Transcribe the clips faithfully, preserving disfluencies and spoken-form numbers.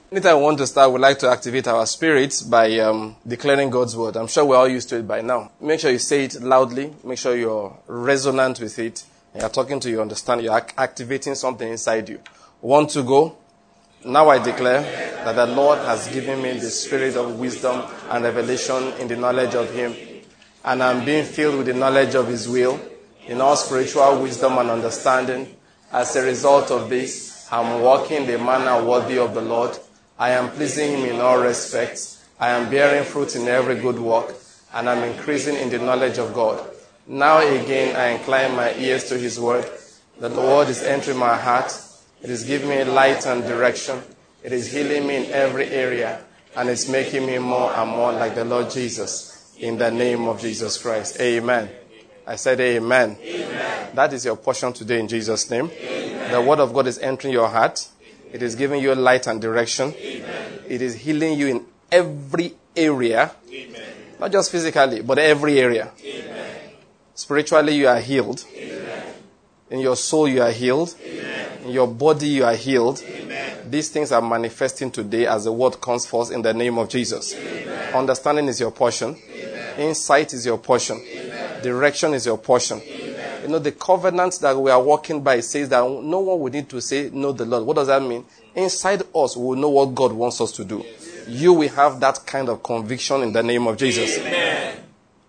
Anytime we want to start, we like to activate our spirits by um, declaring God's word. I'm sure we're all used to it by now. Make sure you say it loudly. Make sure you're resonant with it. You're talking to you, understand. You're ac- activating something inside you. Want to go? Now I declare that the Lord has given me the spirit of wisdom and revelation in the knowledge of Him. And I'm being filled with the knowledge of His will, in all spiritual wisdom and understanding. As a result of this, I'm walking the manner worthy of the Lord. I am pleasing Him in all respects. I am bearing fruit in every good work, and I'm increasing in the knowledge of God. Now again, I incline my ears to His word. The word is entering my heart. It is giving me light and direction. It is healing me in every area, and it's making me more and more like the Lord Jesus. In the name of Jesus Christ. Amen. I said amen. Amen. That is your portion today in Jesus' name. Amen. The word of God is entering your heart. It is giving you light and direction. Amen. It is healing you in every area. Amen. Not just physically, but every area. Amen. Spiritually, you are healed. Amen. In your soul, you are healed. Amen. In your body, you are healed. Amen. These things are manifesting today as the word comes forth in the name of Jesus. Amen. Understanding is your portion. Amen. Insight is your portion. Amen. Direction is your portion. Amen. You know, the covenant that we are walking by says that no one will need to say, know the Lord. What does that mean? Inside us, we will know what God wants us to do. Yes. You will have that kind of conviction in the name of Jesus. Amen.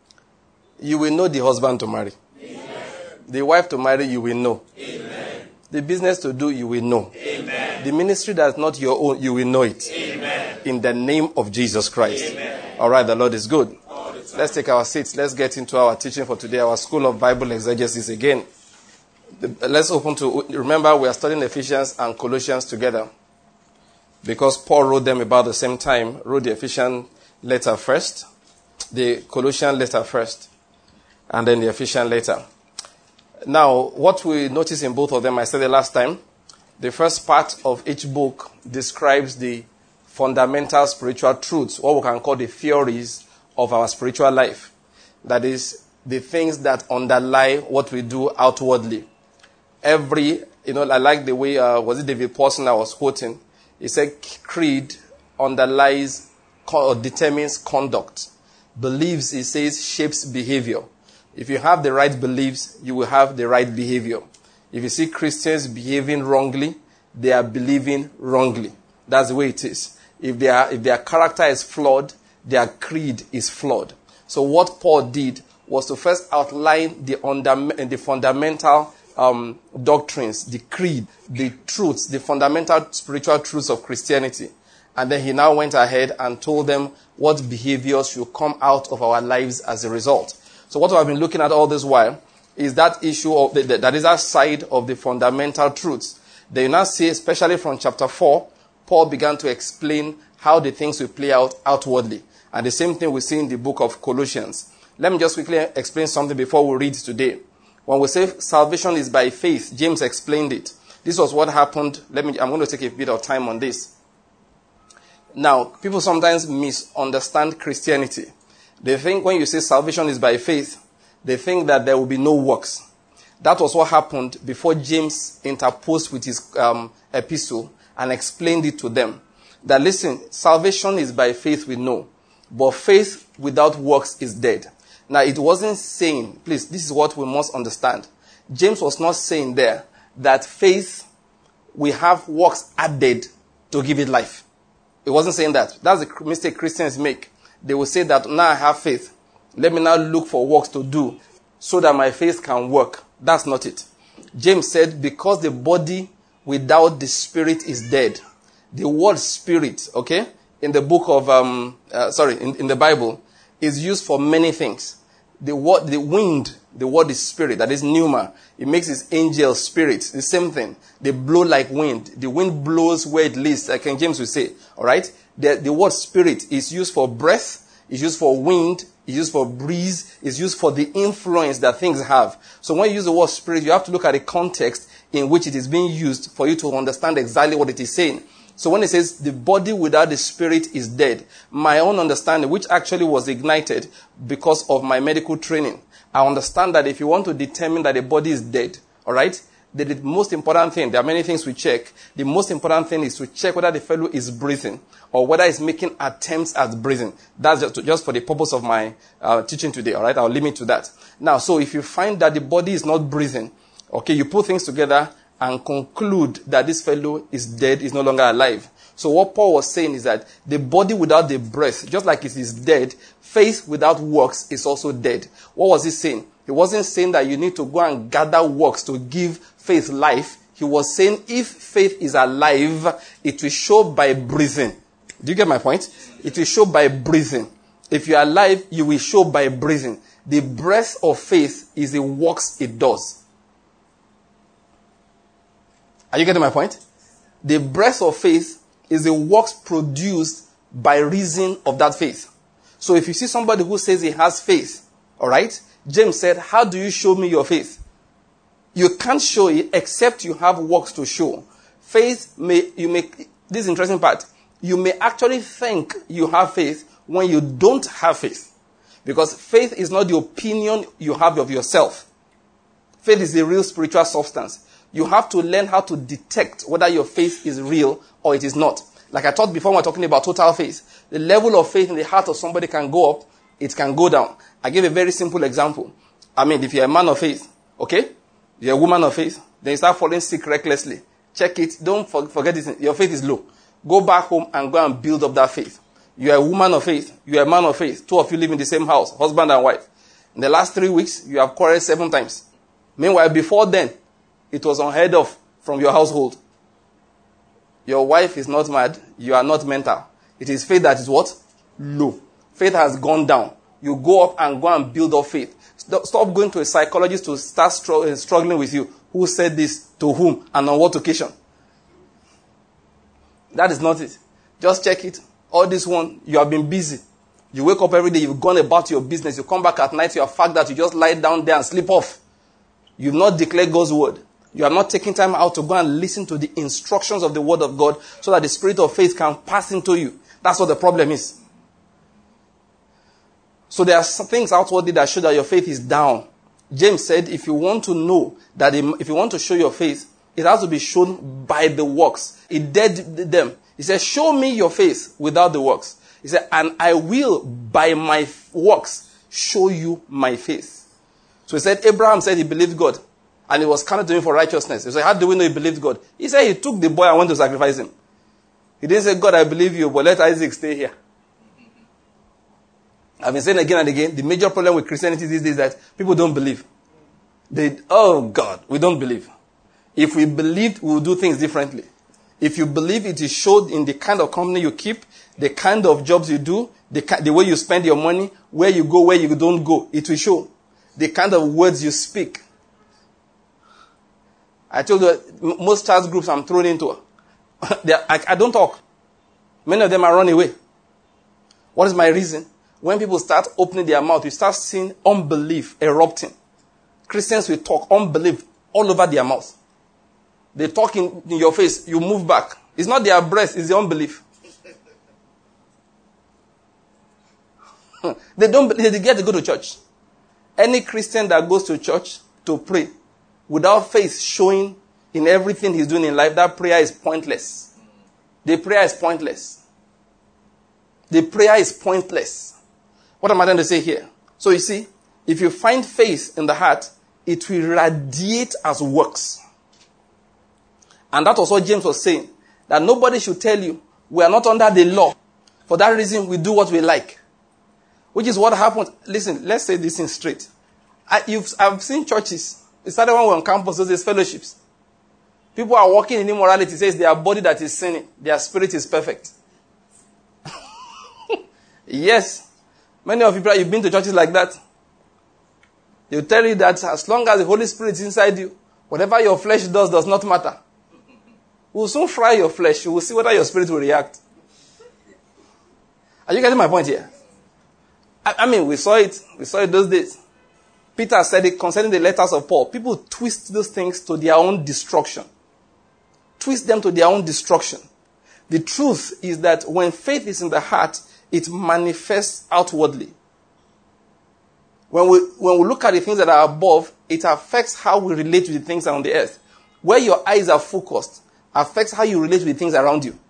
You will know the husband to marry. Amen. The wife to marry, you will know. Amen. The business to do, you will know. Amen. The ministry that's not your own, you will know it. Amen. In the name of Jesus Christ. Amen. All right, the Lord is good. Let's take our seats. Let's get into our teaching for today, our School of Bible Exegesis again. Let's open to, remember we are studying Ephesians and Colossians together. Because Paul wrote them about the same time, wrote the Ephesian letter first, the Colossian letter first, and then the Ephesian letter. Now, what we notice in both of them, I said the last time, the first part of each book describes the fundamental spiritual truths, what we can call the theories of our spiritual life. That is, the things that underlie what we do outwardly. Every, you know, I like the way, uh, was it David Paulson I was quoting? He said, creed underlies or determines conduct. Beliefs, he says, shapes behavior. If you have the right beliefs, you will have the right behavior. If you see Christians behaving wrongly, they are believing wrongly. That's the way it is. If they are, if their character is flawed, their creed is flawed. So what Paul did was to first outline the, under, the fundamental um, doctrines, the creed, the truths, the fundamental spiritual truths of Christianity. And then he now went ahead and told them what behaviors should come out of our lives as a result. So what I've been looking at all this while is that issue of the, the, that is that side of the fundamental truths. Then you now see, especially from chapter four, Paul began to explain how the things will play out outwardly. And the same thing we see in the book of Colossians. Let me just quickly explain something before we read today. When we say salvation is by faith, James explained it. This was what happened. Let me, I'm going to take a bit of time on this. Now, people sometimes misunderstand Christianity. They think when you say salvation is by faith, they think that there will be no works. That was what happened before James interposed with his um, epistle and explained it to them. That listen, salvation is by faith we know. But faith without works is dead. Now, it wasn't saying, please, this is what we must understand. James was not saying there that faith, we have works added to give it life. It wasn't saying that. That's the mistake Christians make. They will say that now I have faith. Let me now look for works to do so that my faith can work. That's not it. James said, because the body without the spirit is dead. The word spirit, okay? In the book of, um, uh, sorry, in, in the Bible, is used for many things. The word, the wind, the word is spirit, that is pneuma. It makes its angel spirits, the same thing. They blow like wind. The wind blows where it leads, like King James would say, alright? The, the word spirit is used for breath, it's used for wind, it's used for breeze, it's used for the influence that things have. So when you use the word spirit, you have to look at the context in which it is being used for you to understand exactly what it is saying. So when it says the body without the spirit is dead, my own understanding, which actually was ignited because of my medical training, I understand that if you want to determine that a body is dead, all right, the most important thing, there are many things we check. The most important thing is to check whether the fellow is breathing or whether he's making attempts at breathing. That's just, just for the purpose of my uh, teaching today, all right? I'll limit to that. Now, so if you find that the body is not breathing, okay, you put things together and conclude that this fellow is dead, is no longer alive. So what Paul was saying is that the body without the breath, just like it is dead, faith without works is also dead. What was he saying? He wasn't saying that you need to go and gather works to give faith life. He was saying if faith is alive, it will show by breathing. Do you get my point? It will show by breathing. If you are alive, you will show by breathing. The breath of faith is the works it does. Are you getting my point? The breath of faith is the works produced by reason of that faith. So if you see somebody who says he has faith, all right, James said, how do you show me your faith? You can't show it except you have works to show. Faith may, you may, this is the interesting part, you may actually think you have faith when you don't have faith. Because faith is not the opinion you have of yourself. Faith is the real spiritual substance. You have to learn how to detect whether your faith is real or it is not. Like I taught before when we were talking about total faith, the level of faith in the heart of somebody can go up, it can go down. I give a very simple example. I mean, if you're a man of faith, okay? You're a woman of faith, then you start falling sick recklessly. Check it. Don't forget it. Your faith is low. Go back home and go and build up that faith. You're a woman of faith. You're a man of faith. Two of you live in the same house, husband and wife. In the last three weeks, you have quarreled seven times. Meanwhile, before then, it was unheard of from your household. Your wife is not mad. You are not mental. It is faith that is what? Low. Faith has gone down. You go up and go and build up faith. Stop going to a psychologist to start struggling with you. Who said this? To whom? And on what occasion? That is not it. Just check it. All this one, you have been busy. You wake up every day. You've gone about your business. You come back at night. You are fact that you just lie down there and sleep off. You've not declared God's word. You are not taking time out to go and listen to the instructions of the word of God so that the spirit of faith can pass into you. That's what the problem is. So there are some things outwardly that show that your faith is down. James said if you want to know that, if you want to show your faith, it has to be shown by the works. He dared them. He said, show me your faith without the works. He said, and I will by my works show you my faith. So he said, Abraham said he believed God. And it was counted to him for righteousness. He said, how do we know he believed God? He said he took the boy and went to sacrifice him. He didn't say, God, I believe you, but let Isaac stay here. I've been saying again and again, the major problem with Christianity these days is that people don't believe. They, oh God, we don't believe. If we believed, we would do things differently. If you believe, it is showed in the kind of company you keep, the kind of jobs you do, the, the way you spend your money, where you go, where you don't go. It will show. The kind of words you speak. I told you, most church groups I'm thrown into, I, I don't talk. Many of them are run away. What is my reason? When people start opening their mouth, you start seeing unbelief erupting. Christians will talk unbelief all over their mouth. They talk in, in your face, you move back. It's not their breath, it's the unbelief. They don't they get to go to church. Any Christian that goes to church to pray without faith showing in everything he's doing in life, that prayer is pointless. The prayer is pointless. The prayer is pointless. What am I trying to say here? So you see, if you find faith in the heart, it will radiate as works. And that was what James was saying. That nobody should tell you, we are not under the law. For that reason, we do what we like. Which is what happened. Listen, let's say this thing straight. I, you've, I've seen churches. It started when we were on campus, those days, fellowships. People are walking in immorality. It says their body that is sinning, their spirit is perfect. Yes. Many of you, you've been to churches like that. They'll tell you that as long as the Holy Spirit is inside you, whatever your flesh does does not matter. We'll soon fry your flesh. We'll see whether your spirit will react. Are you getting my point here? I, I mean, we saw it. We saw it those days. Peter said it concerning the letters of Paul. People twist those things to their own destruction. Twist them to their own destruction. The truth is that when faith is in the heart, it manifests outwardly. When we, when we look at the things that are above, it affects how we relate to the things on the earth. where your eyes are focused affects how you relate with things around you.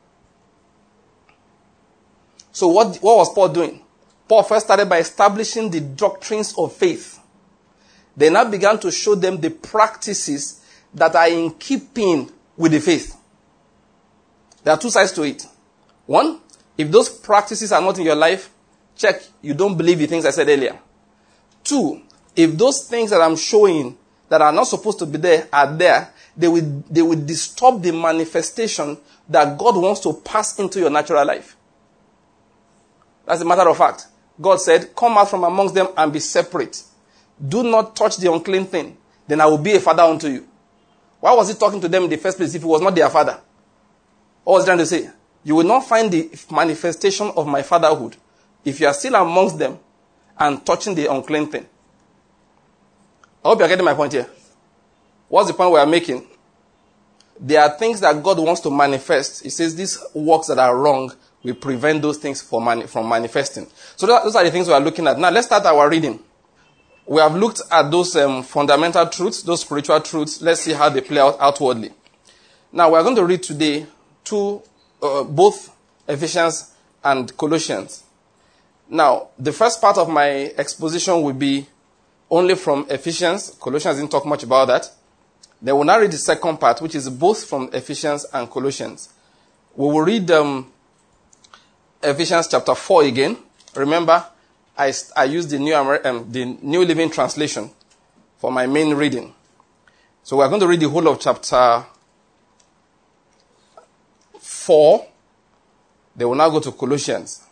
So what, what was Paul doing? Paul first started by establishing the doctrines of faith. They now began to show them the practices that are in keeping with the faith. There are two sides to it. One, if those practices are not in your life, check, you don't believe the things I said earlier. Two, if those things that I'm showing that are not supposed to be there are there, they will, they will disturb the manifestation that God wants to pass into your natural life. That's a matter of fact. God said, come out from amongst them and be separate. Do not touch the unclean thing. Then I will be a father unto you. Why was he talking to them in the first place if he was not their father? What was he trying to say? You will not find the manifestation of my fatherhood if you are still amongst them and touching the unclean thing. I hope you are getting my point here. What's the point we are making? There are things that God wants to manifest. He says these works that are wrong will prevent those things from, mani- from manifesting. So those are the things we are looking at. Now let's start our reading. We have looked at those um, fundamental truths, those spiritual truths. Let's see how they play out outwardly. Now we're going to read today two, uh, both Ephesians and Colossians. Now, the first part of my exposition will be only from Ephesians. Colossians didn't talk much about that. Then we'll now read the second part, which is both from Ephesians and Colossians. We will read um, Ephesians chapter four again. Remember, I, I used the New, Amer- um, the New Living Translation for my main reading. So we're going to read the whole of chapter four. They will now go to Colossians.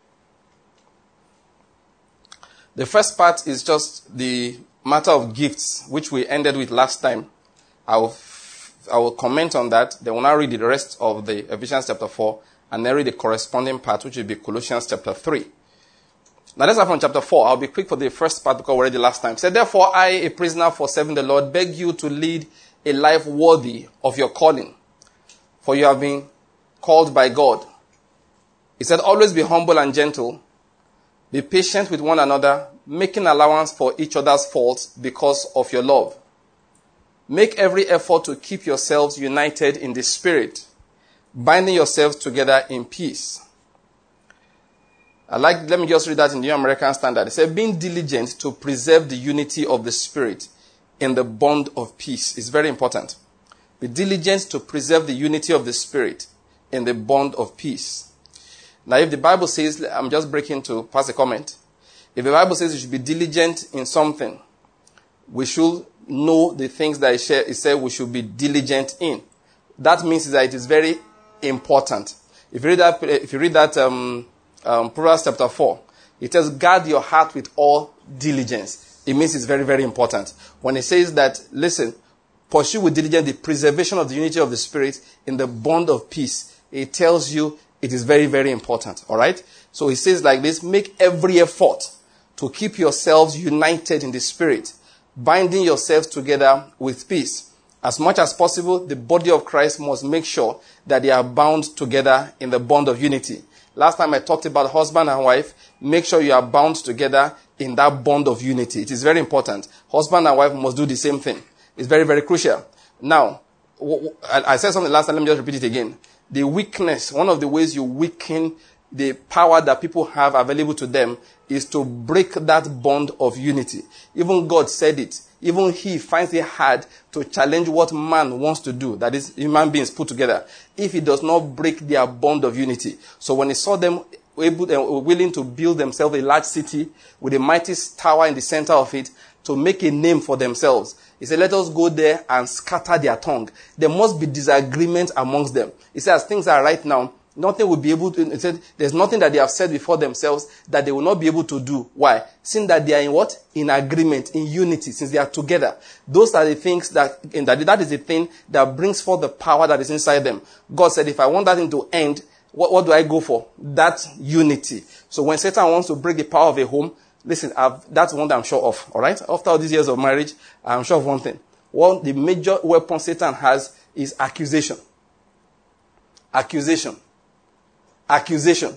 The first part is just the matter of gifts, which we ended with last time. I will, I will comment on that. Then we'll now read the rest of the Ephesians chapter four, and then read the corresponding part, which will be Colossians chapter three. Now let's start from chapter four. I'll be quick for the first part because we read the last time. It said, therefore, I, a prisoner for serving the Lord, beg you to lead a life worthy of your calling, for you have been called by God. He said, always be humble and gentle. Be patient with one another, making allowance for each other's faults because of your love. Make every effort to keep yourselves united in the Spirit, binding yourselves together in peace. I like, let me just read that in the New American Standard. It said, being diligent to preserve the unity of the Spirit in the bond of peace. It's very important. Be diligent to preserve the unity of the Spirit in the bond of peace. Now, if the Bible says, I'm just breaking to pass a comment. If the Bible says you should be diligent in something, we should know the things that it said we should be diligent in. That means that it is very important. If you read that, if you read that um, um, Proverbs chapter four, it says, guard your heart with all diligence. It means it's very, very important. When it says that, listen, pursue with diligence the preservation of the unity of the Spirit in the bond of peace, it tells you it is very, very important. All right? So it says like this, make every effort to keep yourselves united in the Spirit, binding yourselves together with peace. As much as possible, the body of Christ must make sure that they are bound together in the bond of unity. Last time I talked about husband and wife. Make sure you are bound together in that bond of unity. It is very important. Husband and wife must do the same thing. It's very, very crucial. Now, I said something last time. Let me just repeat it again. The weakness, one of the ways you weaken the power that people have available to them is to break that bond of unity. Even God said it. Even he finds it hard to challenge what man wants to do, that is, human beings put together, if he does not break their bond of unity. So when he saw them able and willing to build themselves a large city with a mighty tower in the center of it to make a name for themselves, he said, let us go there and scatter their tongue. There must be disagreement amongst them. He said, as things are right now, nothing will be able to, he said, there's nothing that they have said before themselves that they will not be able to do. Why? Since that they are in what? In agreement, in unity, since they are together. Those are the things that, in that, that is the thing that brings forth the power that is inside them. God said, if I want that thing to end, what, what do I go for? That unity. So when Satan wants to break the power of a home, listen, I've, that's one that I'm sure of, alright? After all these years of marriage, I'm sure of one thing. One, the major weapon Satan has is accusation. Accusation. Accusation.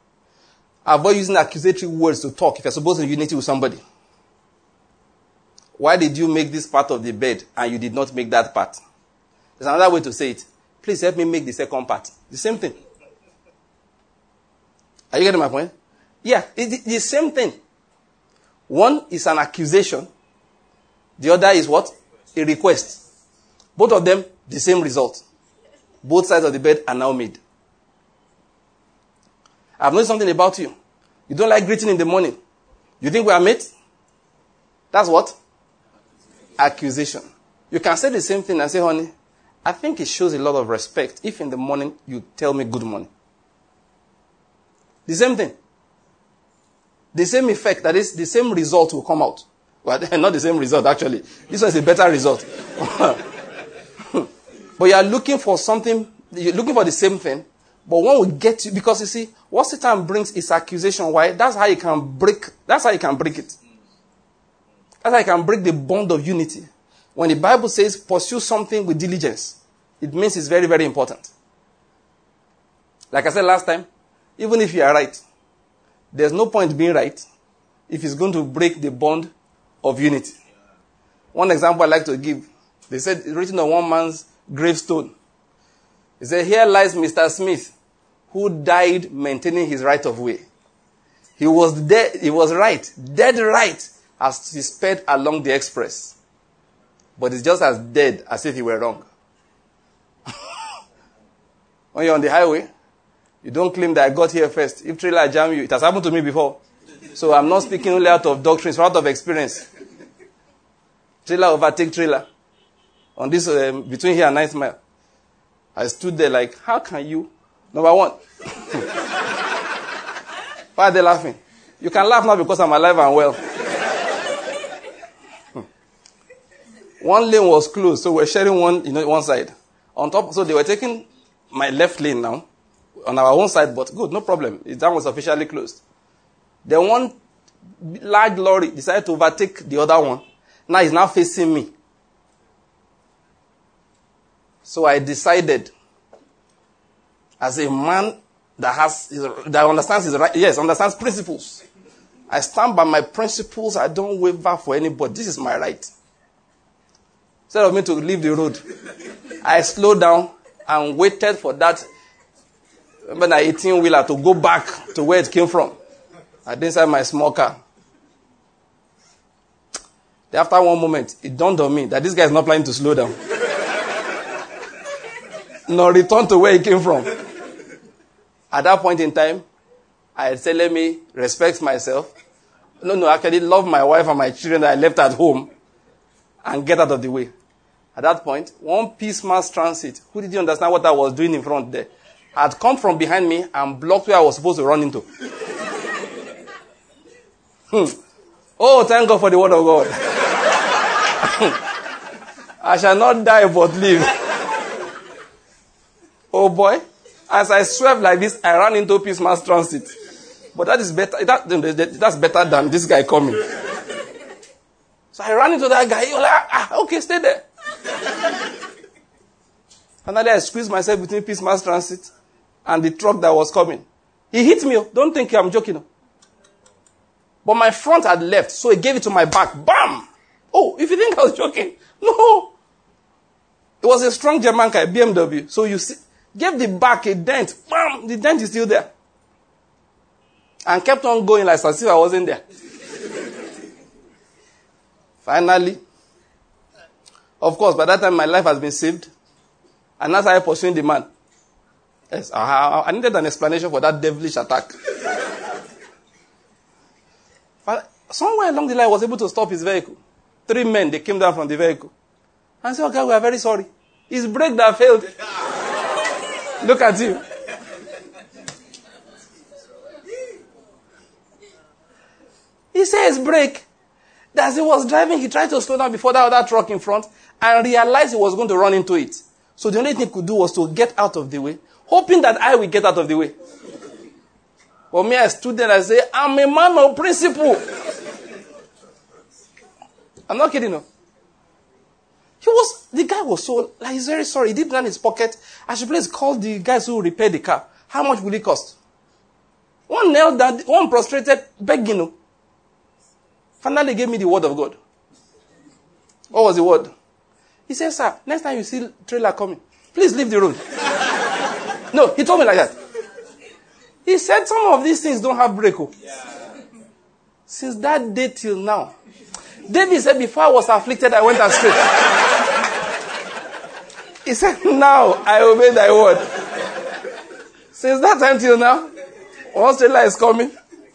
Avoid using accusatory words to talk if you're supposed to be in unity with somebody. Why did you make this part of the bed and you did not make that part? There's another way to say it. Please help me make the second part. The same thing. Are you getting my point? Yeah, it's the same thing. One is an accusation. The other is what? A request. Both of them, the same result. Both sides of the bed are now made. I've noticed something about you. You don't like greeting in the morning. You think we are mates? That's what? Accusation. You can say the same thing and say, honey, I think it shows a lot of respect if in the morning you tell me good morning. The same thing. The same effect, that is, the same result will come out. Well, not the same result, actually. This one is a better result. But you are looking for something, you're looking for the same thing, but one will get you, because you see, what Satan brings is accusation. Why? That's how you can break, that's how you can break it. That's how you can break the bond of unity. When the Bible says, pursue something with diligence, it means it's very, very important. Like I said last time, even if you are right, there's no point being right if it's going to break the bond of unity. One example I like to give, they said it's written on one man's gravestone. He said, here lies Mister Smith, who died maintaining his right of way. He was dead, he was right, dead right, as he sped along the express. But it's just as dead as if he were wrong. When you're on the highway, you don't claim that I got here first. If trailer jam you, it has happened to me before. So I'm not speaking only out of doctrine, it's out of experience. Trailer overtake trailer. On this, um, between here and Ninth Mile. I stood there like, how can you? Number one. Why are they laughing? You can laugh now because I'm alive and well. One lane was closed, so we're sharing one, you know, one side. On top, so they were taking my left lane now, on our own side, but good, no problem. That was officially closed. Then one large lorry decided to overtake the other one. Now he's now facing me. So I decided, as a man that has, that understands his right, yes, understands principles. I stand by my principles. I don't waver for anybody. This is my right. Instead of me to leave the road, I slowed down and waited for that, remember that eighteen-wheeler to go back to where it came from. I did inside my small car. Then after one moment, it dawned on me that this guy is not planning to slow down. Nor return to where he came from. At that point in time, I said, let me respect myself. No, no, actually love my wife and my children that I left at home and get out of the way. At that point, one Peace Mass Transit, who didn't understand what I was doing in front there, had come from behind me and blocked where I was supposed to run into. hmm. Oh, thank God for the word of God. I shall not die but live. Oh boy, as I swerved like this, I ran into Peace Mass Transit. But that is better, that, that's better than this guy coming. So I ran into that guy. He was like, ah, okay, stay there. Finally, I squeezed myself between Peace Mass Transit and the truck that was coming. He hit me. Don't think I'm joking. But my front had left, so he gave it to my back. Bam! Oh, if you think I was joking. No. It was a strong German car, B M W. So you see, gave the back a dent. Bam! The dent is still there. And kept on going like as if I wasn't there. Finally, of course, by that time my life has been saved. And that's how I pursuing the man. Yes, I, I needed an explanation for that devilish attack. But somewhere along the line, I was able to stop his vehicle. Three men, they came down from the vehicle. And said, okay, we are very sorry. It's brake that failed. Look at you. He says brake. As he was driving, he tried to slow down before that other truck in front and realized he was going to run into it. So the only thing he could do was to get out of the way, hoping that I will get out of the way. But me, I stood there and I said, I'm a man of principle. I'm not kidding, no. He was, the guy was so, like, he's very sorry. He did not in his pocket. I should please call the guys who repaired the car. How much will it cost? One knelt down, one prostrated, begging, no. Finally gave me the word of God. What was the word? He said, sir, next time you see trailer coming, please leave the road. No, he told me like that. He said some of these things don't have break. Yeah. Since that day till now. David said, before I was afflicted, I went astray. He said, now I obey thy word. Since that time till now, once trailer is coming,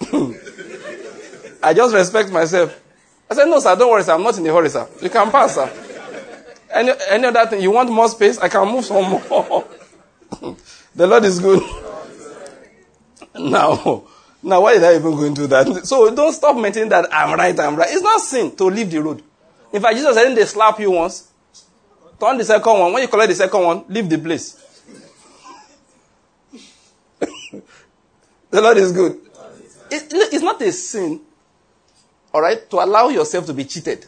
I just respect myself. I said, no, sir, don't worry, sir. I'm not in a hurry, sir. You can pass, sir. Any, any other thing, you want more space? I can move some more. The Lord is good. Now, now, why did I even go into that? So don't stop maintaining that I'm right, I'm right. It's not sin to leave the road. In fact, Jesus said, they slap you once. Turn the second one. When you collect the second one, leave the place. The Lord is good. It, it's not a sin, all right, to allow yourself to be cheated.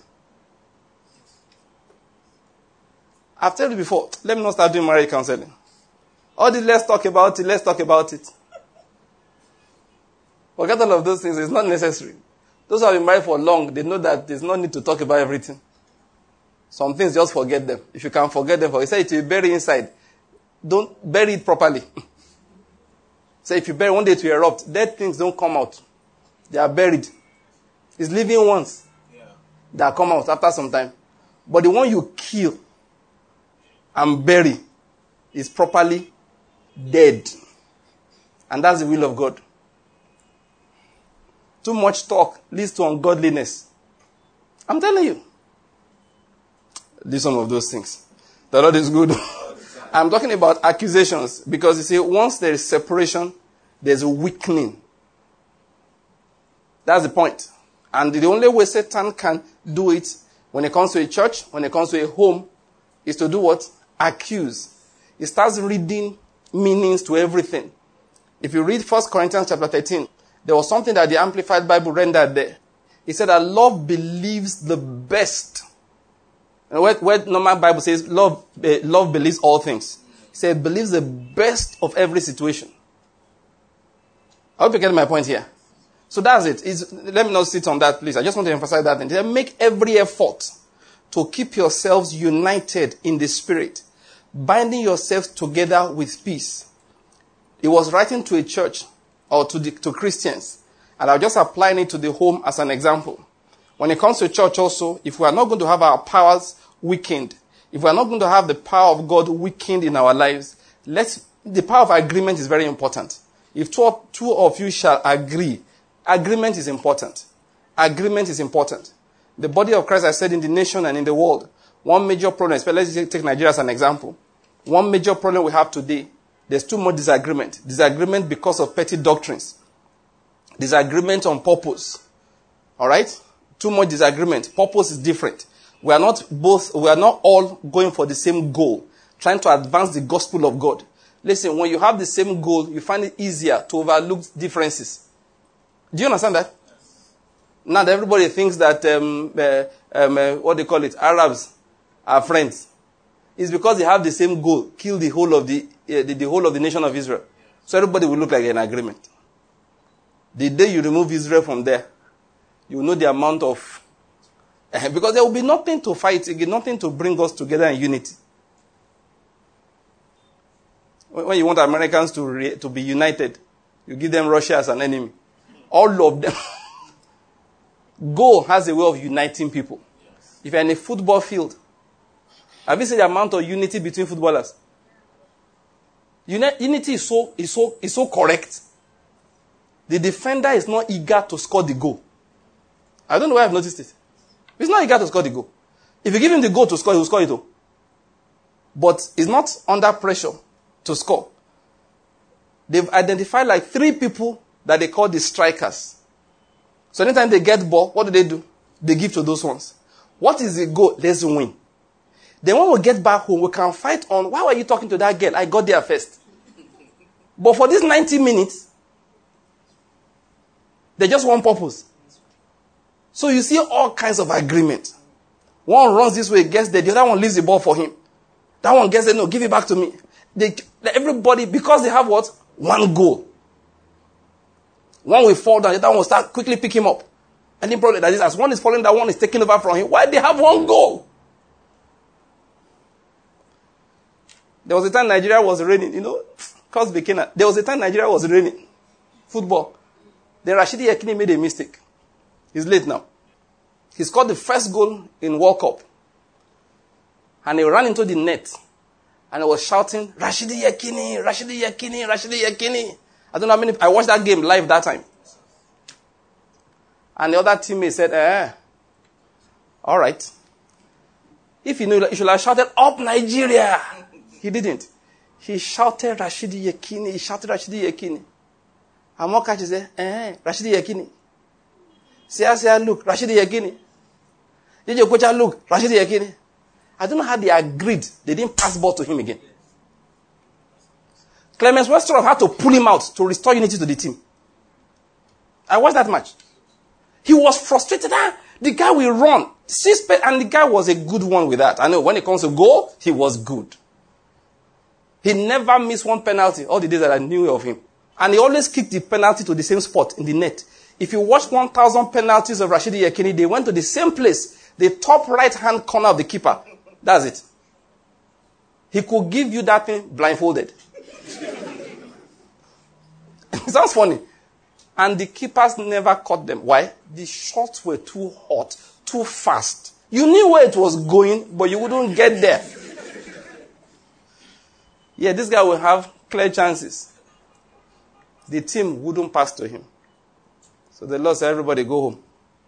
I've told you before, let me not start doing marriage counseling. All this, let's talk about it, let's talk about it. Forget all of those things, it's not necessary. Those who have been married for long, they know that there's no need to talk about everything. Some things, just forget them. If you can forget them, for you say it will bury inside. Don't bury it properly. Say if you bury one day to erupt, dead things don't come out. They are buried. It's living ones yeah. that come out after some time. But the one you kill and bury is properly dead. And that's the will of God. Too much talk leads to ungodliness. I'm telling you. Do some of those things. The Lord is good. I'm talking about accusations because you see, once there is separation, there's a weakening. That's the point. And the only way Satan can do it when it comes to a church, when it comes to a home, is to do what? Accuse. He starts reading meanings to everything. If you read First Corinthians chapter thirteen, there was something that the Amplified Bible rendered there. He said that love believes the best. And where, where normal Bible says love, uh, love believes all things. He said it believes the best of every situation. I hope you get my point here. So that's it. It's, let me not sit on that, please. I just want to emphasize that. He said, make every effort to keep yourselves united in the Spirit, binding yourselves together with peace. He was writing to a church or to the, to Christians, and I'm just applying it to the home as an example. When it comes to church also, if we are not going to have our powers weakened, if we are not going to have the power of God weakened in our lives, let's, the power of agreement is very important. If two, two of you shall agree, agreement is important. Agreement is important. The body of Christ, I said, in the nation and in the world, one major problem, especially let's take Nigeria as an example. One major problem we have today, there's too much disagreement. Disagreement because of petty doctrines. Disagreement on purpose. All right? Too much disagreement. Purpose is different. We are not both, we are not all going for the same goal, trying to advance the gospel of God. Listen, when you have the same goal, you find it easier to overlook differences. Do you understand that? Yes. Now that everybody thinks that, um, uh, um, uh, what they call it, Arabs are friends. It's because they have the same goal, kill the whole of the, uh, the, the whole of the nation of Israel. So everybody will look like an agreement. The day you remove Israel from there, you will know the amount of, uh, because there will be nothing to fight, nothing to bring us together in unity. When you want Americans to re, to be united, you give them Russia as an enemy. All of them. Goal has a way of uniting people. Yes. If you're in a football field, have you seen the amount of unity between footballers? Uni- unity is so, is so, is so correct. The defender is not eager to score the goal. I don't know why I've noticed it. He's not eager to score the goal. If you give him the goal to score, he will score it all. But he's not under pressure to score. They've identified like three people that they call the strikers. So anytime they get ball, what do they do? They give to those ones. What is the goal? Let's win. Then when we get back home, we can fight on, why were you talking to that girl? I got there first. But for these ninety minutes, they just one purpose. So you see all kinds of agreement. One runs this way, gets there. The other one leaves the ball for him. That one gets there, no, give it back to me. They, everybody, because they have what? One goal. One will fall down, the other one will start quickly pick him up. Any problem that is, as one is falling down, one is taking over from him. Why? They have one goal. There was a time Nigeria was raining, you know, cause Bekena. There was a time Nigeria was raining. Football. Then Rashidi Yekini made a mistake. He's late now. He scored the first goal in World Cup. And he ran into the net. And he was shouting, Rashidi Yekini, Rashidi Yekini, Rashidi Yekini. I don't know how many, I watched that game live that time. And the other teammate said, eh, all right. If you know, you should have shouted, up Nigeria. He didn't. He shouted Rashidi Yekini. He shouted Rashidi Yekini. And more catches said, eh, Rashidi Yekini. Sia Sia look, Rashidi Yekini. Did your coach look, Rashidi Yekini? I don't know how they agreed. They didn't pass ball to him again. Clemens Westroff had to pull him out to restore unity to the team. I watched that match. He was frustrated. Ah, the guy will run. And the guy was a good one with that. I know when it comes to goal, he was good. He never missed one penalty all the days that I knew of him. And he always kicked the penalty to the same spot in the net. If you watch one thousand penalties of Rashidi Yekini, they went to the same place, the top right-hand corner of the keeper. That's it. He could give you that thing blindfolded. It sounds funny. And the keepers never caught them. Why? The shots were too hot, too fast. You knew where it was going, but you wouldn't get there. Yeah, this guy will have clear chances. The team wouldn't pass to him. So the Lord said, everybody go home.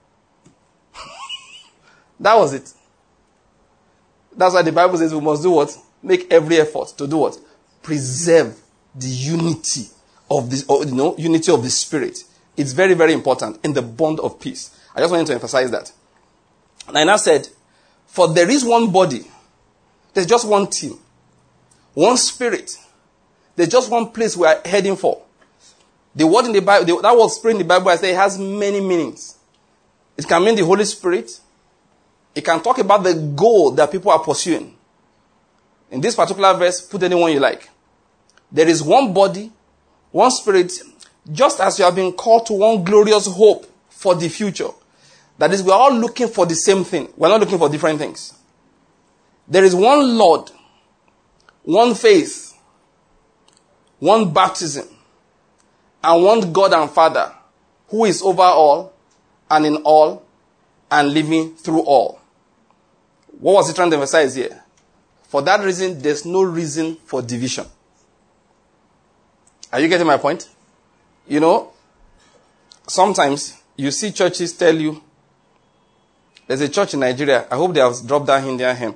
That was it. That's why the Bible says we must do what? Make every effort to do what? Preserve the unity of this, or, you know, unity of the Spirit. It's very, very important in the bond of peace. I just wanted to emphasize that. And I now said, for there is one body, there's just one team, one Spirit. There's just one place we are heading for. The word in the Bible, the, that word Spirit in the Bible, I say, it has many meanings. It can mean the Holy Spirit. It can talk about the goal that people are pursuing. In this particular verse, put anyone you like. There is one body, one Spirit, just as you have been called to one glorious hope for the future. That is, we are all looking for the same thing. We're not looking for different things. There is one Lord, one faith, one baptism, and one God and Father, who is over all, and in all, and living through all. What was he trying to emphasize here? For that reason, there's no reason for division. Are you getting my point? You know, sometimes you see churches tell you, there's a church in Nigeria, I hope they have dropped down Indian hemp.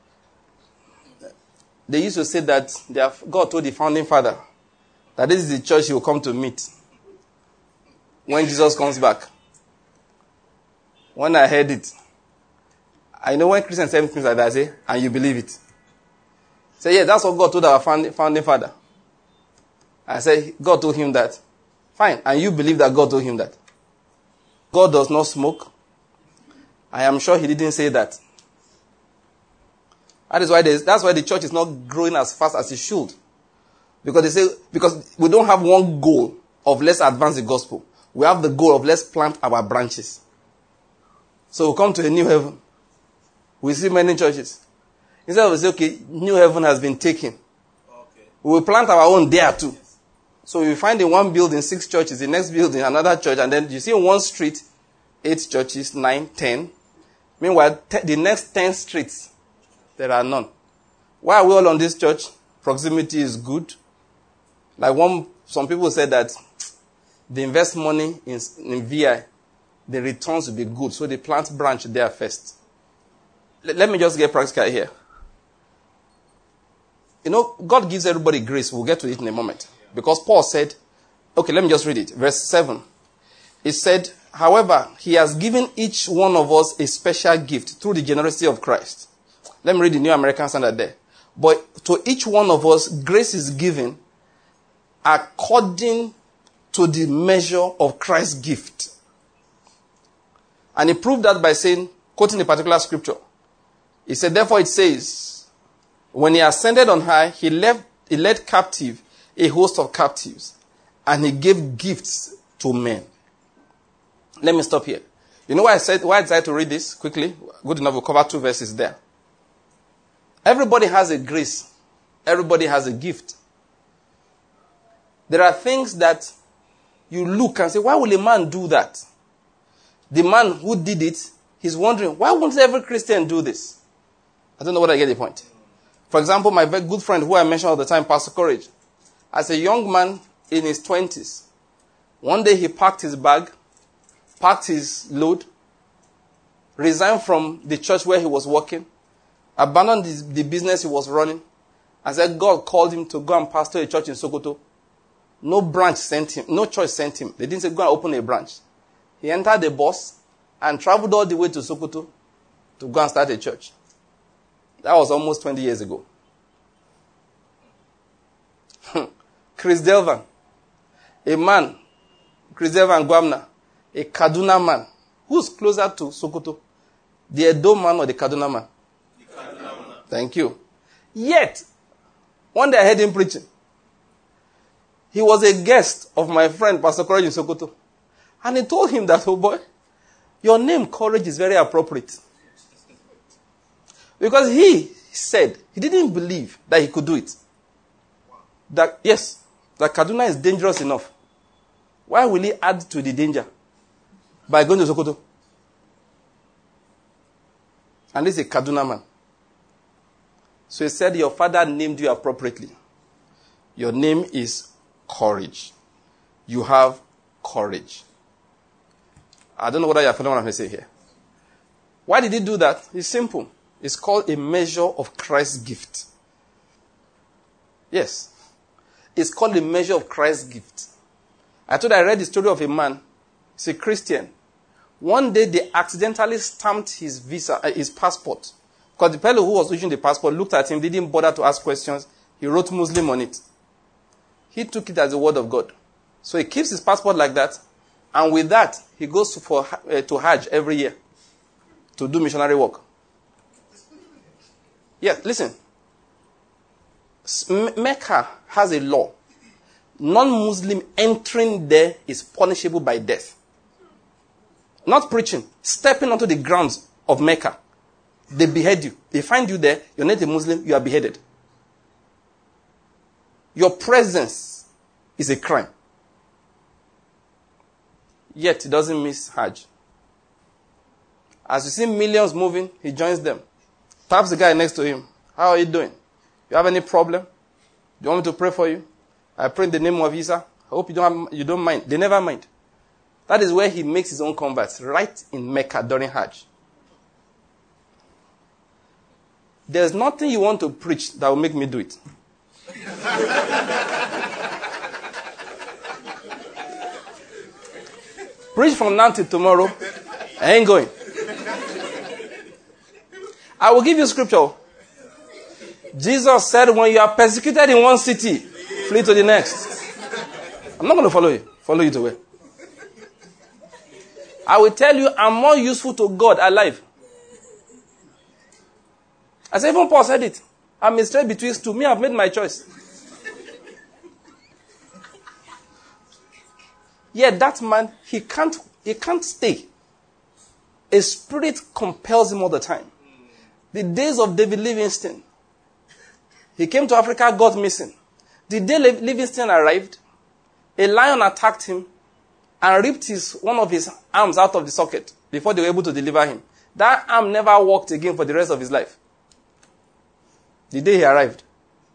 They used to say that they have, God told the founding father that this is the church he will come to meet when Jesus comes back. When I heard it, I know when Christians say things like that, I say, and you believe it. Say, yeah, that's what God told our founding father. I say, God told him that. Fine, and you believe that God told him that. God does not smoke. I am sure he didn't say that. That is why that's why the church is not growing as fast as it should. Because they say, because we don't have one goal of let's advance the gospel. We have the goal of let's plant our branches. So we come to a new heaven. We see many churches. Instead of we say, okay, new heaven has been taken. Okay. We will plant our own there too. So we find in one building six churches, the next building another church, and then you see in one street eight churches, nine, ten. Meanwhile, te- the next ten streets, there are none. Why are we all on this church? Proximity is good. Like one, some people said that they invest money in, in V I, the returns will be good, so they plant branch there first. Let, let me just get practical here. You know, God gives everybody grace. We'll get to it in a moment. Because Paul said, okay, let me just read it. Verse seven. It said, however, he has given each one of us a special gift through the generosity of Christ. Let me read the New American Standard there. But to each one of us, grace is given according to the measure of Christ's gift. And he proved that by saying, quoting a particular scripture. He said, therefore it says, when he ascended on high, he left, he led captive a host of captives, and he gave gifts to men. Let me stop here. You know why I said, why I decided to read this quickly? Good enough, we'll cover two verses there. Everybody has a grace Everybody has a gift. There are things that you look and say, why will a man do that? The man who did it, he's wondering, why won't every Christian do this? I don't know whether I get the point. For example, my very good friend who I mention all the time, Pastor Courage, as a young man in his twenties, one day he packed his bag, packed his load, resigned from the church where he was working, abandoned the, the business he was running, and said God called him to go and pastor a church in Sokoto. No branch sent him, no church sent him. They didn't say go and open a branch. He entered the bus and traveled all the way to Sokoto to go and start a church. That was almost twenty years ago. Chris Delvan, a man, Chris Delvan Gwamna, a Kaduna man, who's closer to Sokoto, the Edo man or the Kaduna man? The Kaduna man. Thank you. Yet, one day I heard him preaching. He was a guest of my friend, Pastor Courage in Sokoto. And he told him that, oh boy, your name, Courage, is very appropriate. Because he said, he didn't believe that he could do it. That, yes, that Kaduna is dangerous enough. Why will he add to the danger? By going to Sokoto. And this is a Kaduna man. So he said, your father named you appropriately. Your name is Courage. You have courage. I don't know whether you're following what I'm saying here. Why did he do that? It's simple. It's called a measure of Christ's gift. Yes. It's called a measure of Christ's gift. I told you I read the story of a man. He's a Christian. One day they accidentally stamped his visa, uh, his passport. Because the fellow who was issuing the passport looked at him, didn't bother to ask questions. He wrote Muslim on it. He took it as a word of God. So he keeps his passport like that. And with that, he goes to, for, uh, to Hajj every year to do missionary work. Yeah, listen. Mecca has a law. Non-Muslim entering there is punishable by death. Not preaching. Stepping onto the grounds of Mecca. They behead you. They find you there. You're not a Muslim. You are beheaded. Your presence is a crime. Yet he doesn't miss Hajj. As you see millions moving, he joins them. Taps the guy next to him. How are you doing? You have any problem? Do you want me to pray for you? I pray in the name of Isa. I hope you don't, have, you don't mind. They never mind. That is where he makes his own converts, right in Mecca during Hajj. There's nothing you want to preach that will make me do it. Preach from now till tomorrow. I ain't going. I will give you scripture. Jesus said, when you are persecuted in one city, flee to the next. I'm not going to follow you. Follow you to where? I will tell you, I'm more useful to God alive. I said, even Paul said it. I'm a straight betwixt two. Me, I've made my choice. Yet that man, he can't, he can't stay. A spirit compels him all the time. The days of David Livingstone. He came to Africa, got missing. The day Livingstone arrived, a lion attacked him and ripped his, one of his arms out of the socket before they were able to deliver him. That arm never walked again for the rest of his life. The day he arrived.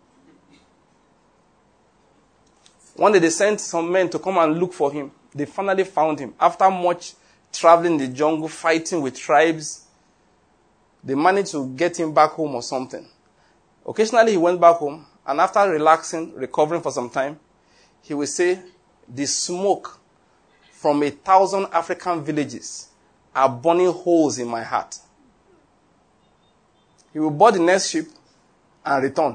One day they sent some men to come and look for him. They finally found him. After much traveling in the jungle, fighting with tribes, they managed to get him back home or something. Occasionally he went back home, and after relaxing, recovering for some time, he would say, the smoke from a thousand African villages are burning holes in my heart. He would board the next ship and return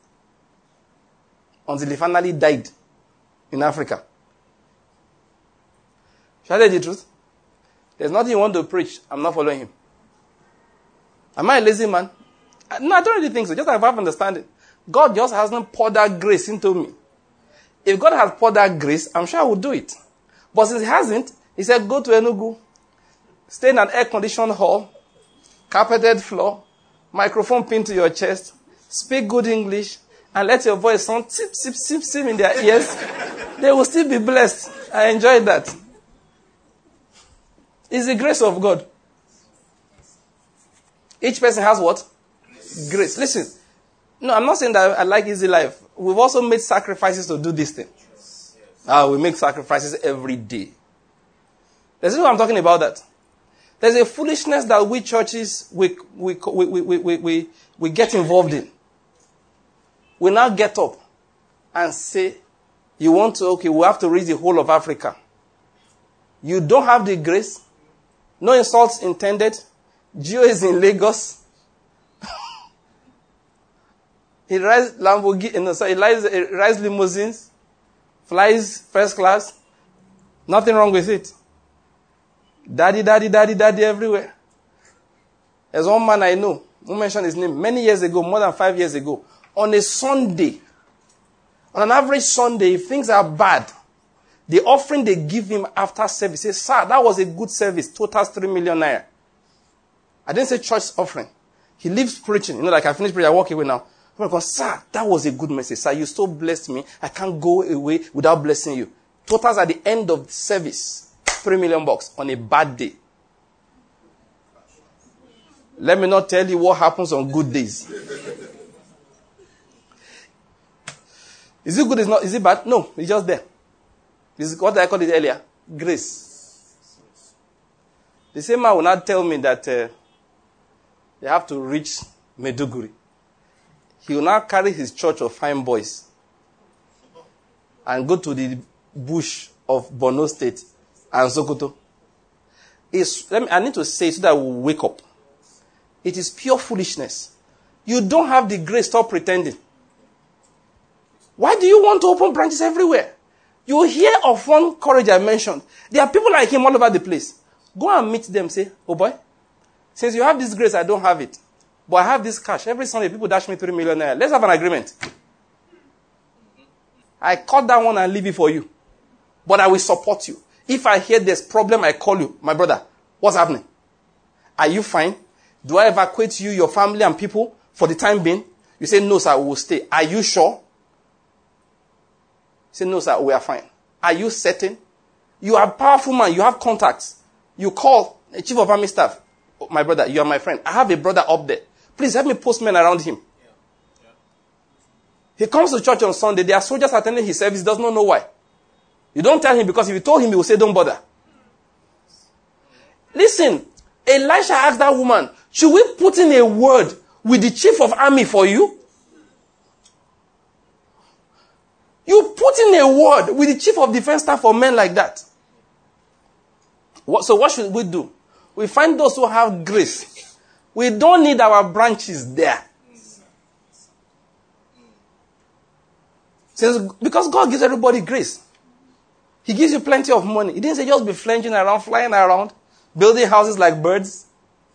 until he finally died in Africa. Shall I tell you the truth? There's nothing you want to preach. I'm not following him. Am I a lazy man? No, I don't really think so. Just have understanding. God just hasn't poured that grace into me. If God has poured that grace, I'm sure I would do it. But since he hasn't, he said, go to Enugu, stay in an air-conditioned hall, carpeted floor, microphone pinned to your chest, speak good English, and let your voice sound tip, tip, tip, tip in their ears, they will still be blessed. I enjoy that. It's the grace of God. Each person has what? Grace. Grace. Listen. No, I'm not saying that I like easy life. We've also made sacrifices to do this thing. Yes. Ah, we make sacrifices every day. This what I'm talking about that. There's a foolishness that we churches, we, we, we, we, we, we, we get involved in. We now get up and say, you want to, okay, we have to reach the whole of Africa. You don't have the grace. No insults intended. Gio is in Lagos. He rides Lamborghini, no, sorry, he rides, he rides limousines, flies first class. Nothing wrong with it. Daddy, daddy, daddy, daddy everywhere. There's one man I know, who mentioned his name, many years ago, more than five years ago, on a Sunday, on an average Sunday, if things are bad, the offering they give him after service, he says, sir, that was a good service, totals three million naira. I didn't say church offering. He leaves preaching. You know, like I finished preaching, I walk away now. I'm going, sir, that was a good message. Sir, you so blessed me. I can't go away without blessing you. Totals at the end of the service, three million bucks on a bad day. Let me not tell you what happens on good days. Is it good? Is not? Is it bad? No, it's just there. This is what I called it earlier. Grace. The same man will not tell me that uh, they have to reach Meduguri. He will now carry his church of fine boys and go to the bush of Borno State and Sokoto. It's, let me, I need to say it so that we'll wake up. It is pure foolishness. You don't have the grace, stop pretending. Why do you want to open branches everywhere? You hear of one courage I mentioned. There are people like him all over the place. Go and meet them, say, oh boy, since you have this grace, I don't have it. But I have this cash. Every Sunday, people dash me three million naira. Let's have an agreement. I cut that one and leave it for you. But I will support you. If I hear there's problem, I call you. My brother, what's happening? Are you fine? Do I evacuate you, your family, and people for the time being? You say, no, sir, we will stay. Are you sure? You say, no, sir, we are fine. Are you certain? You are a powerful man. You have contacts. You call the chief of army staff. Oh, my brother, you are my friend. I have a brother up there. Please help me post men around him. Yeah. Yeah. He comes to church on Sunday. There are soldiers attending his service. He does not know why. You don't tell him because if you told him, he will say, don't bother. Listen, Elisha asked that woman, should we put in a word with the chief of army for you? You put in a word with the chief of defense staff for men like that. What, so what should we do? We find those who have grace. We don't need our branches there. Since, because God gives everybody grace. He gives you plenty of money. He didn't say just be flanging around, flying around, building houses like birds.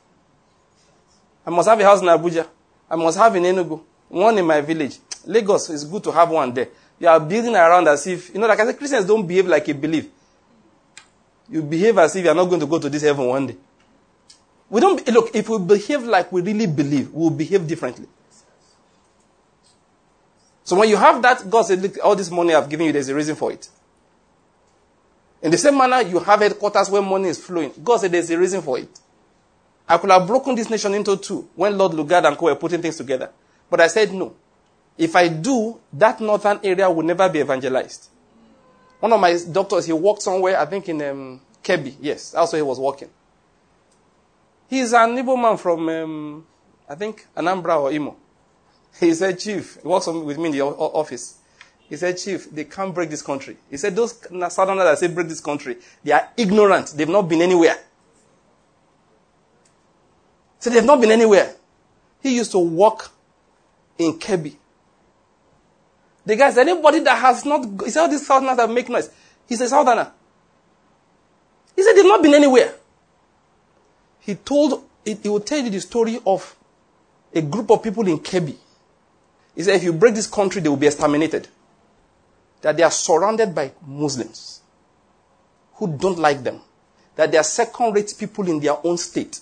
I must have a house in Abuja. I must have in Enugu. One in my village. Lagos is good to have one there. You are building around as if, you know, like I said, Christians don't behave like you believe. You behave as if you are not going to go to this heaven one day. We don't, look, if we behave like we really believe, we will behave differently. So when you have that, God said, look, all this money I've given you, there's a reason for it. In the same manner, you have headquarters where money is flowing. God said there's a reason for it. I could have broken this nation into two when Lord Lugard and co were putting things together. But I said no. If I do, that northern area will never be evangelized. One of my doctors, he worked somewhere, I think in um, Kebbi. Yes, that's where he was working. He's an Igbo man from, um, I think, Anambra or Imo. He said, Chief, he works with me in the office. He said, Chief, they can't break this country. He said, those Southerners that say break this country, they are ignorant. They've not been anywhere. So they've not been anywhere. He used to work in Kebbi. The guy said, anybody that has not, he said, all these Southerners that make noise. He's a Southerner. He said, they've not been anywhere. He told, he will tell you the story of a group of people in Kebbi. He said, if you break this country, they will be exterminated. That they are surrounded by Muslims who don't like them. That they are second-rate people in their own state.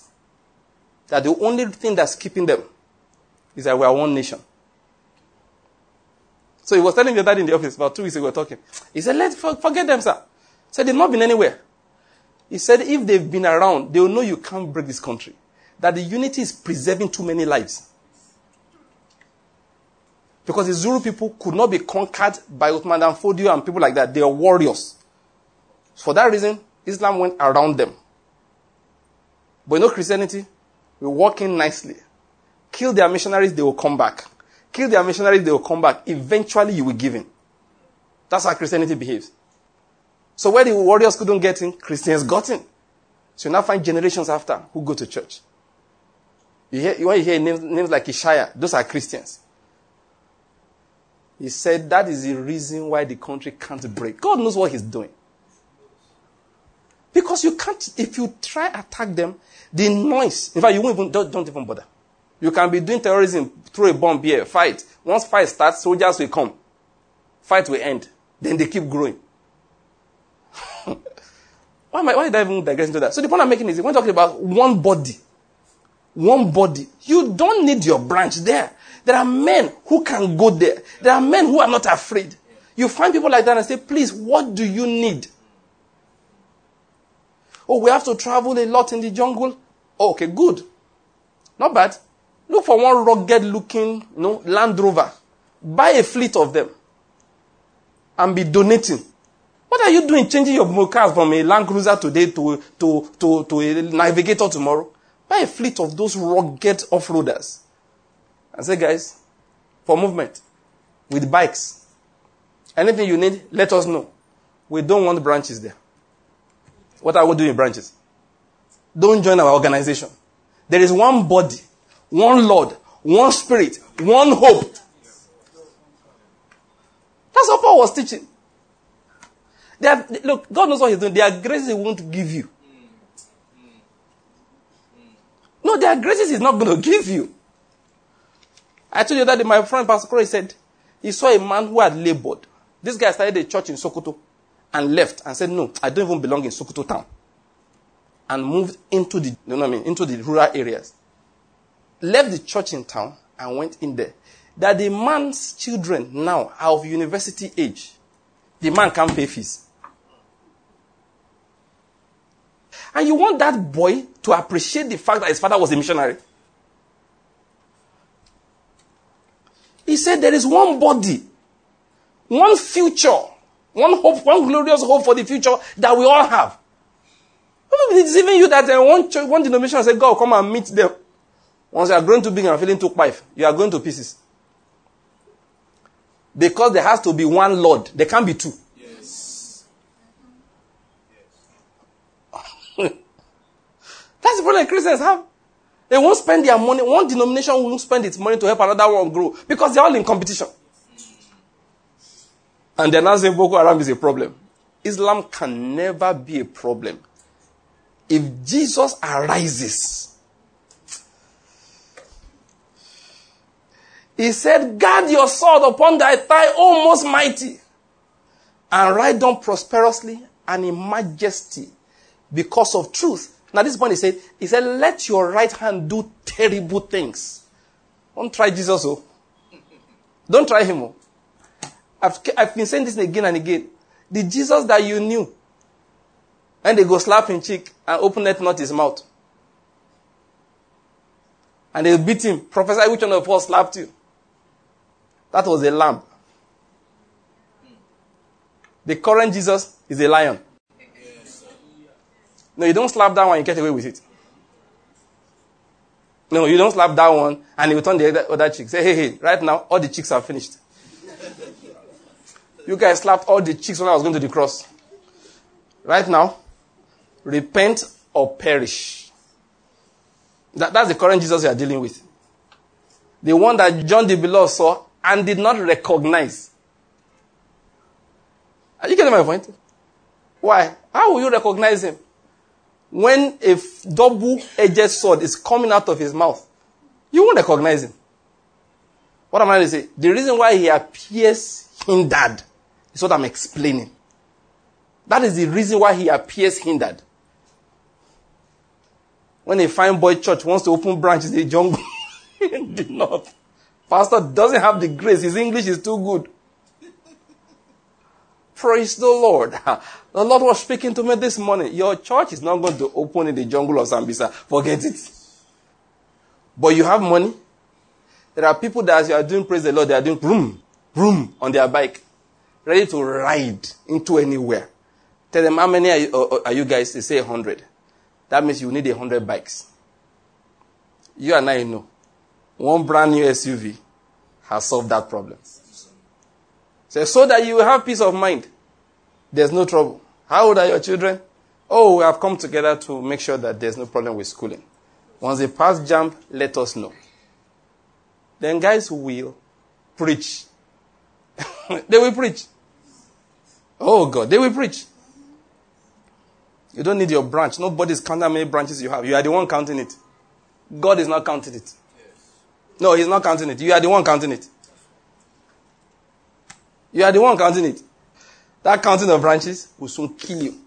That the only thing that's keeping them is that we are one nation. So he was telling me that in the office about two weeks ago we were talking. He said, let's forget them, sir. He said, they've not been anywhere. He said, if they've been around, they will know you can't break this country. That the unity is preserving too many lives. Because the Zulu people could not be conquered by Uthman Dan Fodio and people like that. They are warriors. For that reason, Islam went around them. But you know Christianity? We walk in nicely. Kill their missionaries, they will come back. Kill their missionaries, they will come back. Eventually you will give in. That's how Christianity behaves. So where the warriors couldn't get in, Christians got in. So you now find generations after who go to church. You hear, when you hear names, names like Ishaya, those are Christians. He said that is the reason why the country can't break. God knows what he's doing. Because you can't, if you try attack them, the noise, in fact, you won't even, don't, don't even bother. You can be doing terrorism, throw a bomb here, fight. Once fight starts, soldiers will come. Fight will end. Then they keep growing. why, am I, why did I even digress into that? So the point I'm making is, we're talking about one body. One body. You don't need your branch there. There are men who can go there. There are men who are not afraid. You find people like that and say, please, what do you need? Oh, we have to travel a lot in the jungle. Oh, okay, good. Not bad. Look for one rugged-looking, you know, Land Rover. Buy a fleet of them. And be donating. What are you doing changing your cars from a Land Cruiser today to, to, to, to a Navigator tomorrow? Buy a fleet of those rugged off-roaders. And say, guys, for movement, with bikes, anything you need, let us know. We don't want branches there. What are we doing in branches? Don't join our organization. There is one body, one Lord, one Spirit, one hope. That's what Paul was teaching. They are, look, God knows what he's doing. There are graces he won't give you. No, there are graces he's not going to give you. I told you that my friend Pastor Croy said he saw a man who had labored. This guy started a church in Sokoto and left and said, no, I don't even belong in Sokoto town. And moved into the, you know what I mean, into the rural areas. Left the church in town and went in there. That the man's children now are of university age. The man can't pay fees. And you want that boy to appreciate the fact that his father was a missionary. He said there is one body, one future, one hope, one glorious hope for the future that we all have. It's even you that uh, one, church, one denomination said, God, come and meet them. Once you are growing too big and feeling too quiet, you are going to pieces. Because there has to be one Lord. There can't be two. Yes. Yes. That's the problem Christians have. They won't spend their money. One denomination won't spend its money to help another one grow. Because they're all in competition. And they're not saying Boko Haram is a problem. Islam can never be a problem. If Jesus arises, he said, guard your sword upon thy thigh, O most mighty, and ride on prosperously and in majesty because of truth. Now this point he said, he said, let your right hand do terrible things. Don't try Jesus, oh. Don't try him, oh. I've, I've been saying this again and again. The Jesus that you knew, and they go slap him cheek and open it not his mouth. And they'll beat him. Prophesy which one of us slapped you. That was a lamb. The current Jesus is a lion. No, you don't slap that one and get away with it. No, you don't slap that one and you turn the other, other cheek. Say, hey, hey, right now, all the chicks are finished. You guys slapped all the chicks when I was going to the cross. Right now, repent or perish. That, that's the current Jesus you are dealing with. The one that John the Beloved saw and did not recognize. Are you getting my point? Why? How will you recognize him? When a double-edged sword is coming out of his mouth, you won't recognize him. What am I going to say? The reason why he appears hindered is what I'm explaining. That is the reason why he appears hindered. When a fine boy church wants to open branches in the jungle in the north, pastor doesn't have the grace. His English is too good. Praise the Lord. The Lord was speaking to me this morning. Your church is not going to open in the jungle of Sambisa. Forget it. But you have money. There are people that as you are doing praise the Lord, they are doing vroom, vroom on their bike, ready to ride into anywhere. Tell them, how many are you, are you guys? They say a hundred. That means you need a hundred bikes. You and I know. One brand new S U V has solved that problem. So, so that you will have peace of mind. There's no trouble. How old are your children? Oh, we have come together to make sure that there's no problem with schooling. Once they pass jump, let us know. Then guys will preach. They will preach. Oh God, they will preach. You don't need your branch. Nobody's counting how many branches you have. You are the one counting it. God is not counting it. No, he's not counting it. You are the one counting it. You are the one counting it. That counting of branches will soon kill you.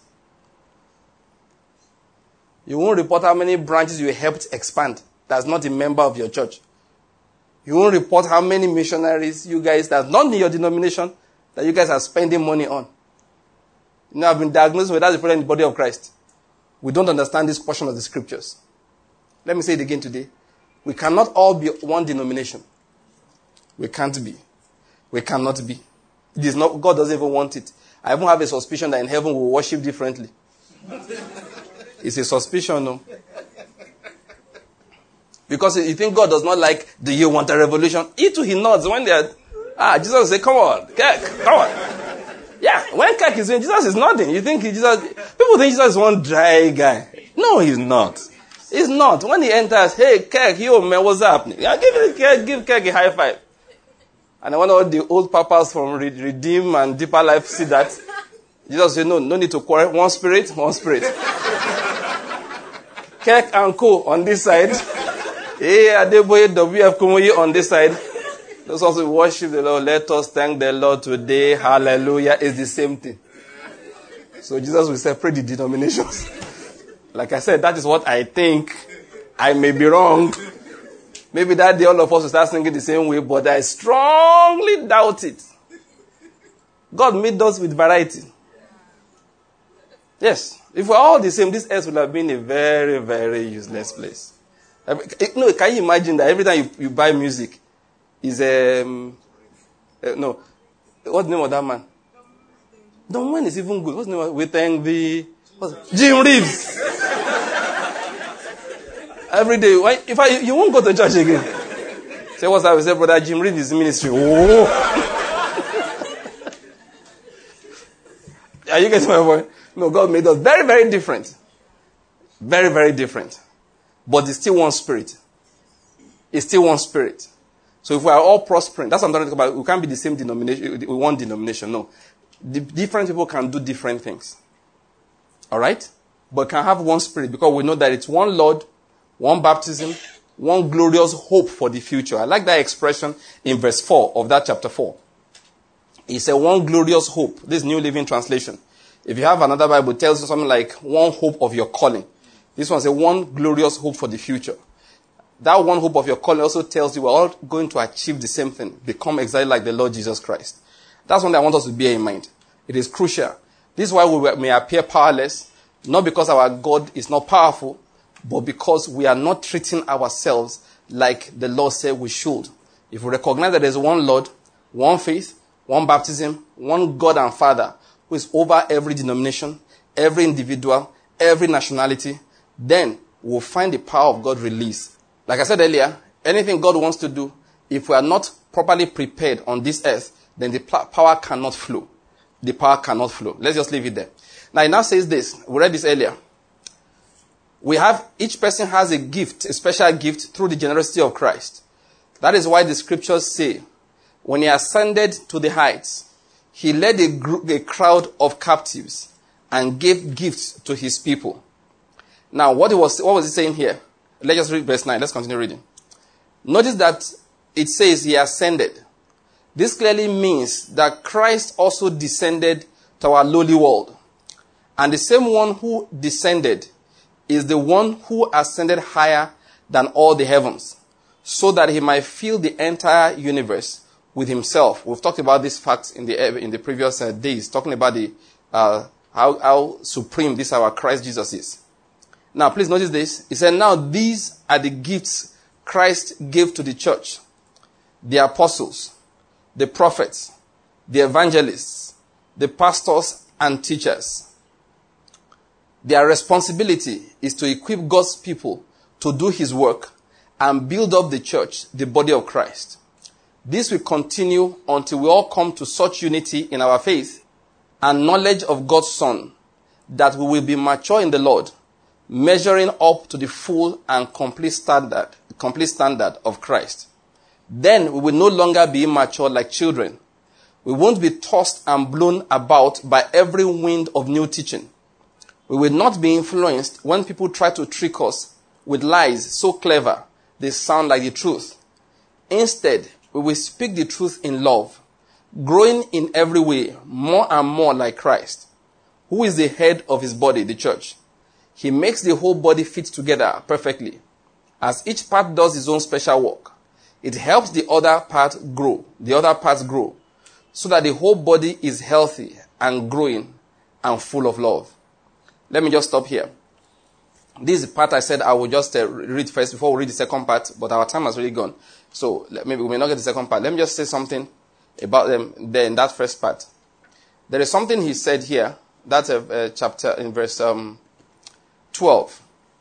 You won't report how many branches you helped expand. That's not a member of your church. You won't report how many missionaries you guys, that's not in your denomination, that you guys are spending money on. You know, I've been diagnosed with that's the problem in the body of Christ. We don't understand this portion of the scriptures. Let me say it again today. We cannot all be one denomination. We can't be. We cannot be. It is not, God doesn't even want it. I even have a suspicion that in heaven we will worship differently. It's a suspicion, no? Because you think God does not like, do you want a revolution? He too, he nods when they are, ah, Jesus will say, come on, Kirk, come on. Yeah, when Kirk is doing, Jesus is nodding. You think he, Jesus, people think Jesus is one dry guy. No, he's not. He's not. When he enters, hey, Kirk, yo, man, what's happening? Yeah, give, Kirk, give Kirk a high five. And I want all the old papas from Redeem and Deeper Life see that. Jesus said, no, no need to quarrel. One spirit, one spirit. Kirk and Co. on this side. Hey, Adeboye, W F Kumoye on this side. Those also worship the Lord. Let us thank the Lord today. Hallelujah. It's the same thing. So Jesus will separate the denominations. Like I said, that is what I think. I may be wrong. Maybe that day all of us will start singing the same way, but I strongly doubt it. God made us with variety. Yes. If we're all the same, this earth would have been a very, very useless place. No, can you imagine that every time you, you buy music is um uh, no, what's the name of that man? The man is even good. What's the name of, we thank the Jim Reeves. Every day, why, if I you won't go to church again. Say what's that? We say, brother Jim Reeves ministry. Oh, are you getting my point? No, God made us very, very different, very, very different. But it's still one spirit. It's still one spirit. So if we are all prospering, that's what I'm talking about. We can't be the same denomination, one denomination. No. The different people can do different things. All right? But can have one spirit because we know that it's one Lord, one baptism, one glorious hope for the future. I like that expression in verse four of that chapter four. It's a one glorious hope. This New Living Translation. If you have another Bible, it tells you something like one hope of your calling. This one's a one glorious hope for the future. That one hope of your calling also tells you we're all going to achieve the same thing. Become exactly like the Lord Jesus Christ. That's one that I want us to bear in mind. It is crucial. This is why we may appear powerless. Not because our God is not powerful, but because we are not treating ourselves like the Lord said we should. If we recognize that there's one Lord, one faith, one baptism, one God and Father who is over every denomination, every individual, every nationality, then we'll find the power of God released. Like I said earlier, anything God wants to do, if we are not properly prepared on this earth, then the power cannot flow. The power cannot flow. Let's just leave it there. Now, it now says this. We read this earlier. We have, each person has a gift, a special gift through the generosity of Christ. That is why the scriptures say, when he ascended to the heights, he led a, group, a crowd of captives and gave gifts to his people. Now, what, it was, what was he saying here? Let's just read verse nine. Let's continue reading. Notice that it says he ascended. This clearly means that Christ also descended to our lowly world. And the same one who descended is the one who ascended higher than all the heavens, so that he might fill the entire universe with himself. We've talked about this fact in the in the previous uh, days, talking about the uh, how, how supreme this our Christ Jesus is. Now, please notice this. He said, now these are the gifts Christ gave to the church. The apostles, the prophets, the evangelists, the pastors and teachers. Their responsibility is to equip God's people to do his work and build up the church, the body of Christ. This will continue until we all come to such unity in our faith and knowledge of God's Son that we will be mature in the Lord, measuring up to the full and complete standard, complete standard of Christ. Then we will no longer be immature like children. We won't be tossed and blown about by every wind of new teaching. We will not be influenced when people try to trick us with lies so clever they sound like the truth. Instead, we will speak the truth in love, growing in every way more and more like Christ, who is the head of his body, the church. He makes the whole body fit together perfectly. As each part does its own special work, it helps the other part grow, the other parts grow, so that the whole body is healthy and growing and full of love. Let me just stop here. This is the part I said I will just uh, read first before we read the second part, but our time has really gone. So maybe we may not get the second part. Let me just say something about them there in that first part. There is something he said here, that's a, a chapter in verse um, twelve.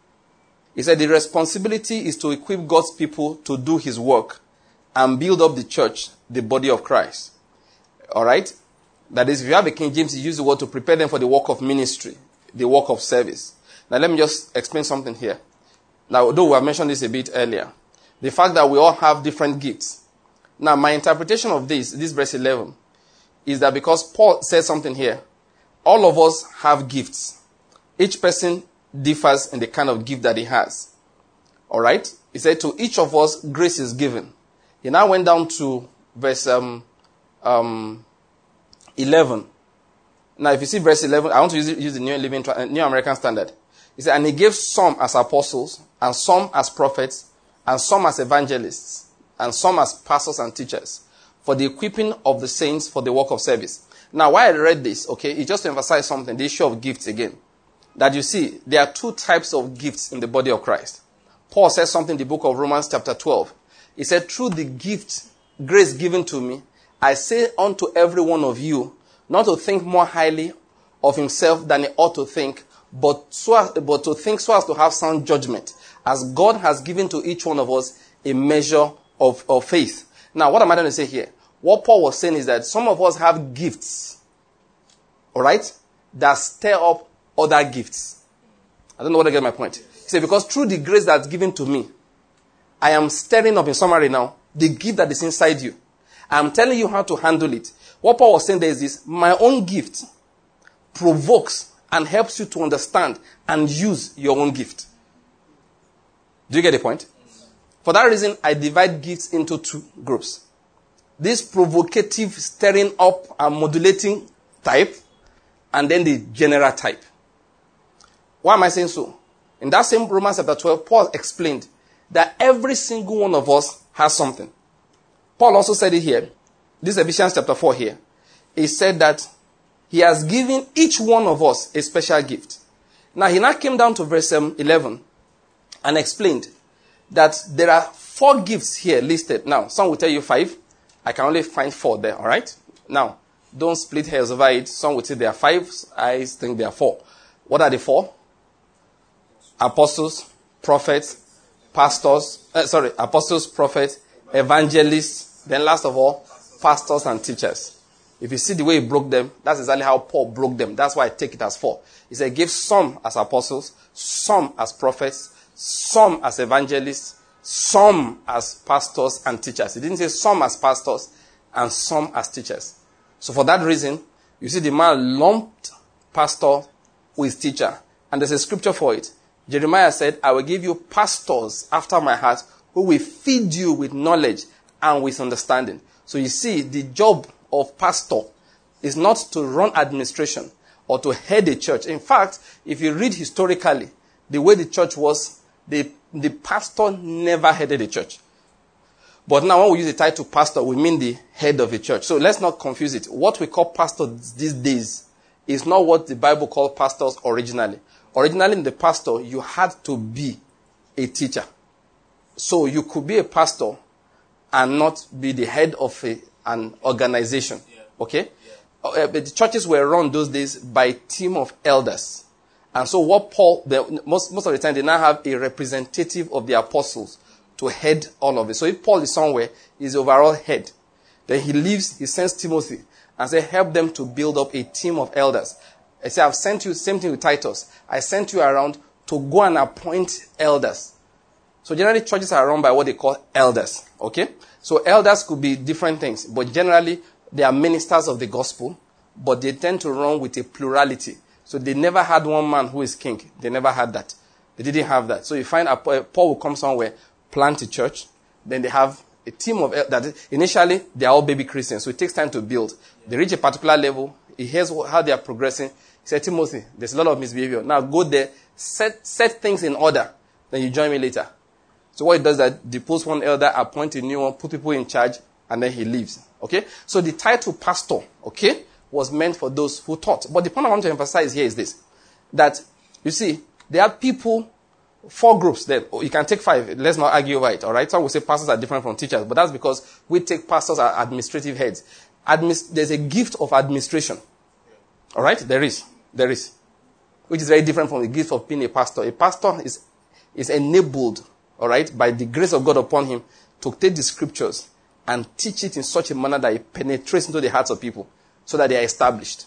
He said the responsibility is to equip God's people to do his work and build up the church, the body of Christ. All right? That is, if you have a King James, he used the word to prepare them for the work of ministry, the work of service. Now, let me just explain something here. Now, though we have mentioned this a bit earlier, the fact that we all have different gifts. Now, my interpretation of this, this verse eleven, is that because Paul says something here, all of us have gifts. Each person differs in the kind of gift that he has. All right? He said, to each of us, grace is given. He now went down to verse um, um, eleven. Now, if you see verse eleven, I want to use, use the New Living, New American Standard. He said, and he gave some as apostles, and some as prophets, and some as evangelists, and some as pastors and teachers, for the equipping of the saints for the work of service. Now, why I read this, okay, it's just to emphasize something, the issue of gifts again. That you see, there are two types of gifts in the body of Christ. Paul says something in the book of Romans chapter twelve. He said, through the gift, grace given to me, I say unto every one of you, not to think more highly of himself than he ought to think, but, so as, but to think so as to have sound judgment, as God has given to each one of us a measure of, of faith. Now, what am I going to say here? What Paul was saying is that some of us have gifts, all right, that stir up other gifts. I don't know whether I get my point. He said, because through the grace that's given to me, I am stirring up, in summary now, the gift that is inside you. I am telling you how to handle it. What Paul was saying there is this, my own gift provokes and helps you to understand and use your own gift. Do you get the point? For that reason, I divide gifts into two groups. This provocative, stirring up and modulating type, and then the general type. Why am I saying so? In that same Romans chapter twelve, Paul explained that every single one of us has something. Paul also said it here. This is Ephesians chapter four here. He said that he has given each one of us a special gift. Now, he now came down to verse eleven and explained that there are four gifts here listed. Now, some will tell you five. I can only find four there, all right? Now, don't split hairs over it. Some will say there are five. I think there are four. What are the four? Apostles, prophets, pastors, uh, sorry, apostles, prophets, evangelists, then last of all, pastors and teachers. If you see the way he broke them, that's exactly how Paul broke them. That's why I take it as four. He said, give some as apostles, some as prophets, some as evangelists, some as pastors and teachers. He didn't say some as pastors and some as teachers. So for that reason, you see the man lumped pastor with teacher. And there's a scripture for it. Jeremiah said, I will give you pastors after my heart who will feed you with knowledge and with understanding. So you see, the job of pastor is not to run administration or to head a church. In fact, if you read historically, the way the church was, the, the pastor never headed a church. But now when we use the title pastor, we mean the head of a church. So let's not confuse it. What we call pastors these days is not what the Bible called pastors originally. Originally in the pastor, you had to be a teacher. So you could be a pastor and not be the head of a, an organization. Okay? Uh, but the churches were run those days by a team of elders. And so what Paul, the, most, most of the time, they now have a representative of the apostles to head all of it. So if Paul is somewhere, he's the overall head. Then he leaves, he sends Timothy and says, help them to build up a team of elders. I say, I've sent you, same thing with Titus. I sent you around to go and appoint elders. So generally churches are run by what they call elders. Okay? So elders could be different things, but generally they are ministers of the gospel, but they tend to run with a plurality. So they never had one man who is king. They never had that. They didn't have that. So you find a, Paul will come somewhere, plant a church, then they have a team of that. Initially, they are all baby Christians, so it takes time to build. They reach a particular level. He hears how they are progressing. He said, Timothy, there's a lot of misbehavior. Now go there, set set things in order. Then you join me later. So what he does is that depose one elder, appoint a new one, put people in charge, and then he leaves. Okay? So the title pastor, okay, was meant for those who taught. But the point I want to emphasize here is this. That, you see, there are people, four groups there. You can take five. Let's not argue over it, all right? Some will say pastors are different from teachers, but that's because we take pastors as administrative heads. Admis- there's a gift of administration. All right? There is. There is. Which is very different from the gift of being a pastor. A pastor is, is enabled, all right, by the grace of God upon him to take the scriptures and teach it in such a manner that it penetrates into the hearts of people so that they are established.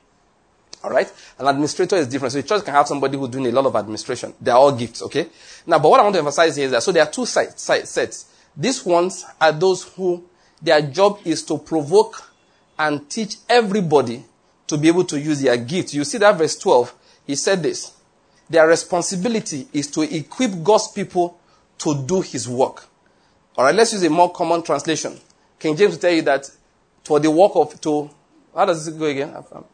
All right? An administrator is different. So the church can have somebody who's doing a lot of administration. They are all gifts, okay? Now, but what I want to emphasize here is that, so there are two sides, sets. These ones are those who, their job is to provoke and teach everybody to be able to use their gift. You see that verse twelve, he said this. Their responsibility is to equip God's people to do his work. All right, let's use a more common translation. King James will tell you that for the work of, to, how does it go again?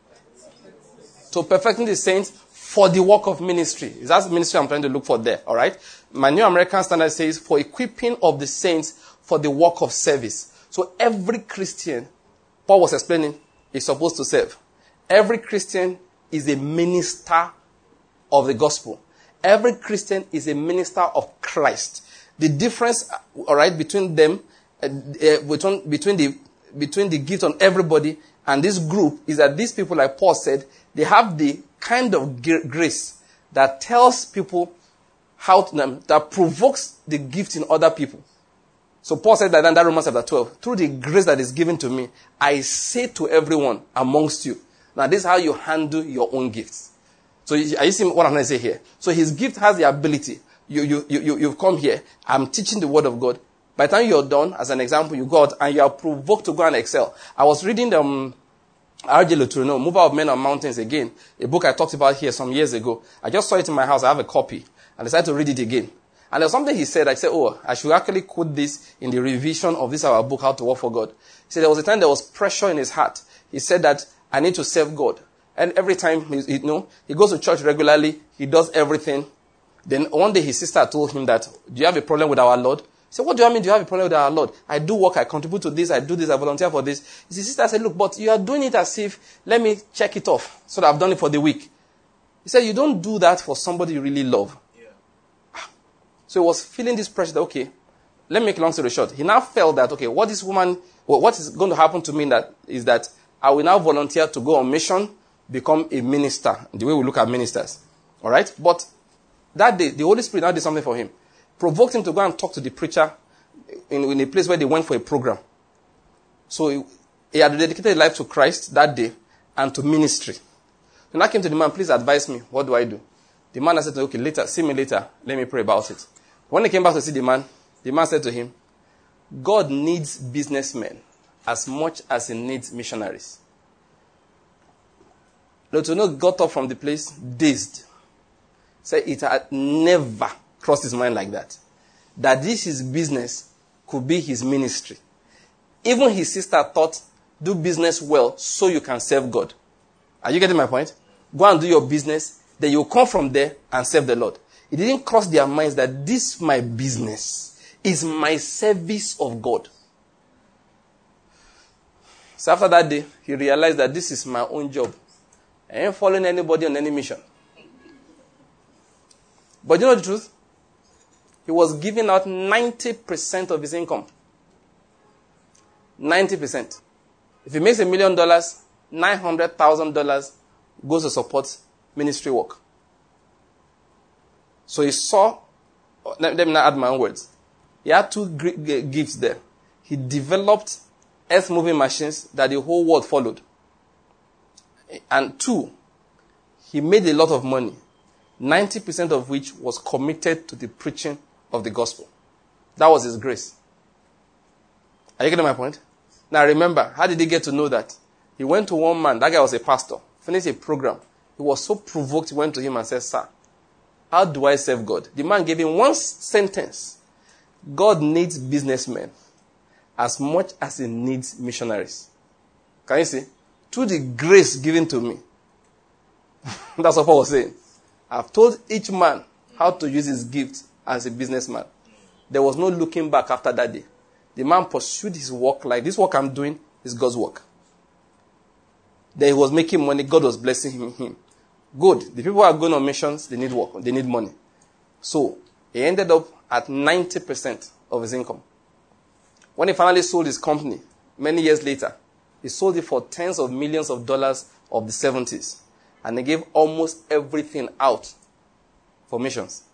To perfecting the saints for the work of ministry. Is that ministry I'm trying to look for there? All right. My New American Standard says for equipping of the saints for the work of service. So every Christian, Paul was explaining, is supposed to serve. Every Christian is a minister of the gospel. Every Christian is a minister of Christ. The difference, all right, between them, uh, uh, between, between the between the gift on everybody and this group is that these people, like Paul said, they have the kind of grace that tells people how to, um, that provokes the gift in other people. So Paul said that in that Romans chapter twelve, through the grace that is given to me, I say to everyone amongst you. Now this is how you handle your own gifts. So are you seeing what I'm going to say here? So his gift has the ability. You, you, you, you've come here. I'm teaching the word of God. By the time you're done, as an example, you go out and you are provoked to go and excel. I was reading the um, R J Letourneau, Mover of Men on Mountains again, a book I talked about here some years ago. I just saw it in my house. I have a copy and decided to read it again. And there's something he said. I said, oh, I should actually quote this in the revision of this our book, How to Work for God. He said there was a time there was pressure in his heart. He said that I need to serve God. And every time, he, you know, he goes to church regularly, he does everything. Then one day his sister told him that, do you have a problem with our Lord? He said, what do you mean, do you have a problem with our Lord? I do work, I contribute to this, I do this, I volunteer for this. His sister said, look, but you are doing it as if, let me check it off, so that I've done it for the week. He said, you don't do that for somebody you really love. Yeah. So he was feeling this pressure that, okay, let me make a long story short. He now felt that, okay, what this woman, well, what is going to happen to me that is that I will now volunteer to go on mission, become a minister, the way we look at ministers. All right? But that day, the Holy Spirit now did something for him. Provoked him to go and talk to the preacher in, in a place where they went for a program. So he, he had dedicated his life to Christ that day and to ministry. When I came to the man, please advise me, what do I do? The man said, okay, later, see me later, let me pray about it. When he came back to see the man, the man said to him, God needs businessmen as much as he needs missionaries. Letourneau got up from the place, dazed. Said it had never crossed his mind like that. That this his business could be his ministry. Even his sister thought, do business well so you can serve God. Are you getting my point? Go and do your business, then you come from there and serve the Lord. It didn't cross their minds that this my business is my service of God. So after that day, he realized that this is my own job. I ain't following anybody on any mission. But you know the truth? He was giving out ninety percent of his income. ninety percent. If he makes a million dollars, nine hundred thousand dollars goes to support ministry work. So he saw, let me not add my own words. He had two gifts there. He developed earth-moving machines that the whole world followed. And two, he made a lot of money, ninety percent of which was committed to the preaching of the gospel. That was his grace. Are you getting my point? Now remember, how did he get to know that? He went to one man, that guy was a pastor, finished a program. He was so provoked, he went to him and said, "Sir, how do I serve God?" The man gave him one sentence. God needs businessmen as much as he needs missionaries. Can you see? Through the grace given to me. That's what Paul was saying. I've told each man how to use his gift as a businessman. There was no looking back after that day. The man pursued his work like this work I'm doing is God's work. Then he was making money. God was blessing him. him. Good. The people who are going on missions, they need work. They need money. So he ended up at ninety percent of his income. When he finally sold his company, many years later, he sold it for tens of millions of dollars of the seventies. And he gave almost everything out for missions.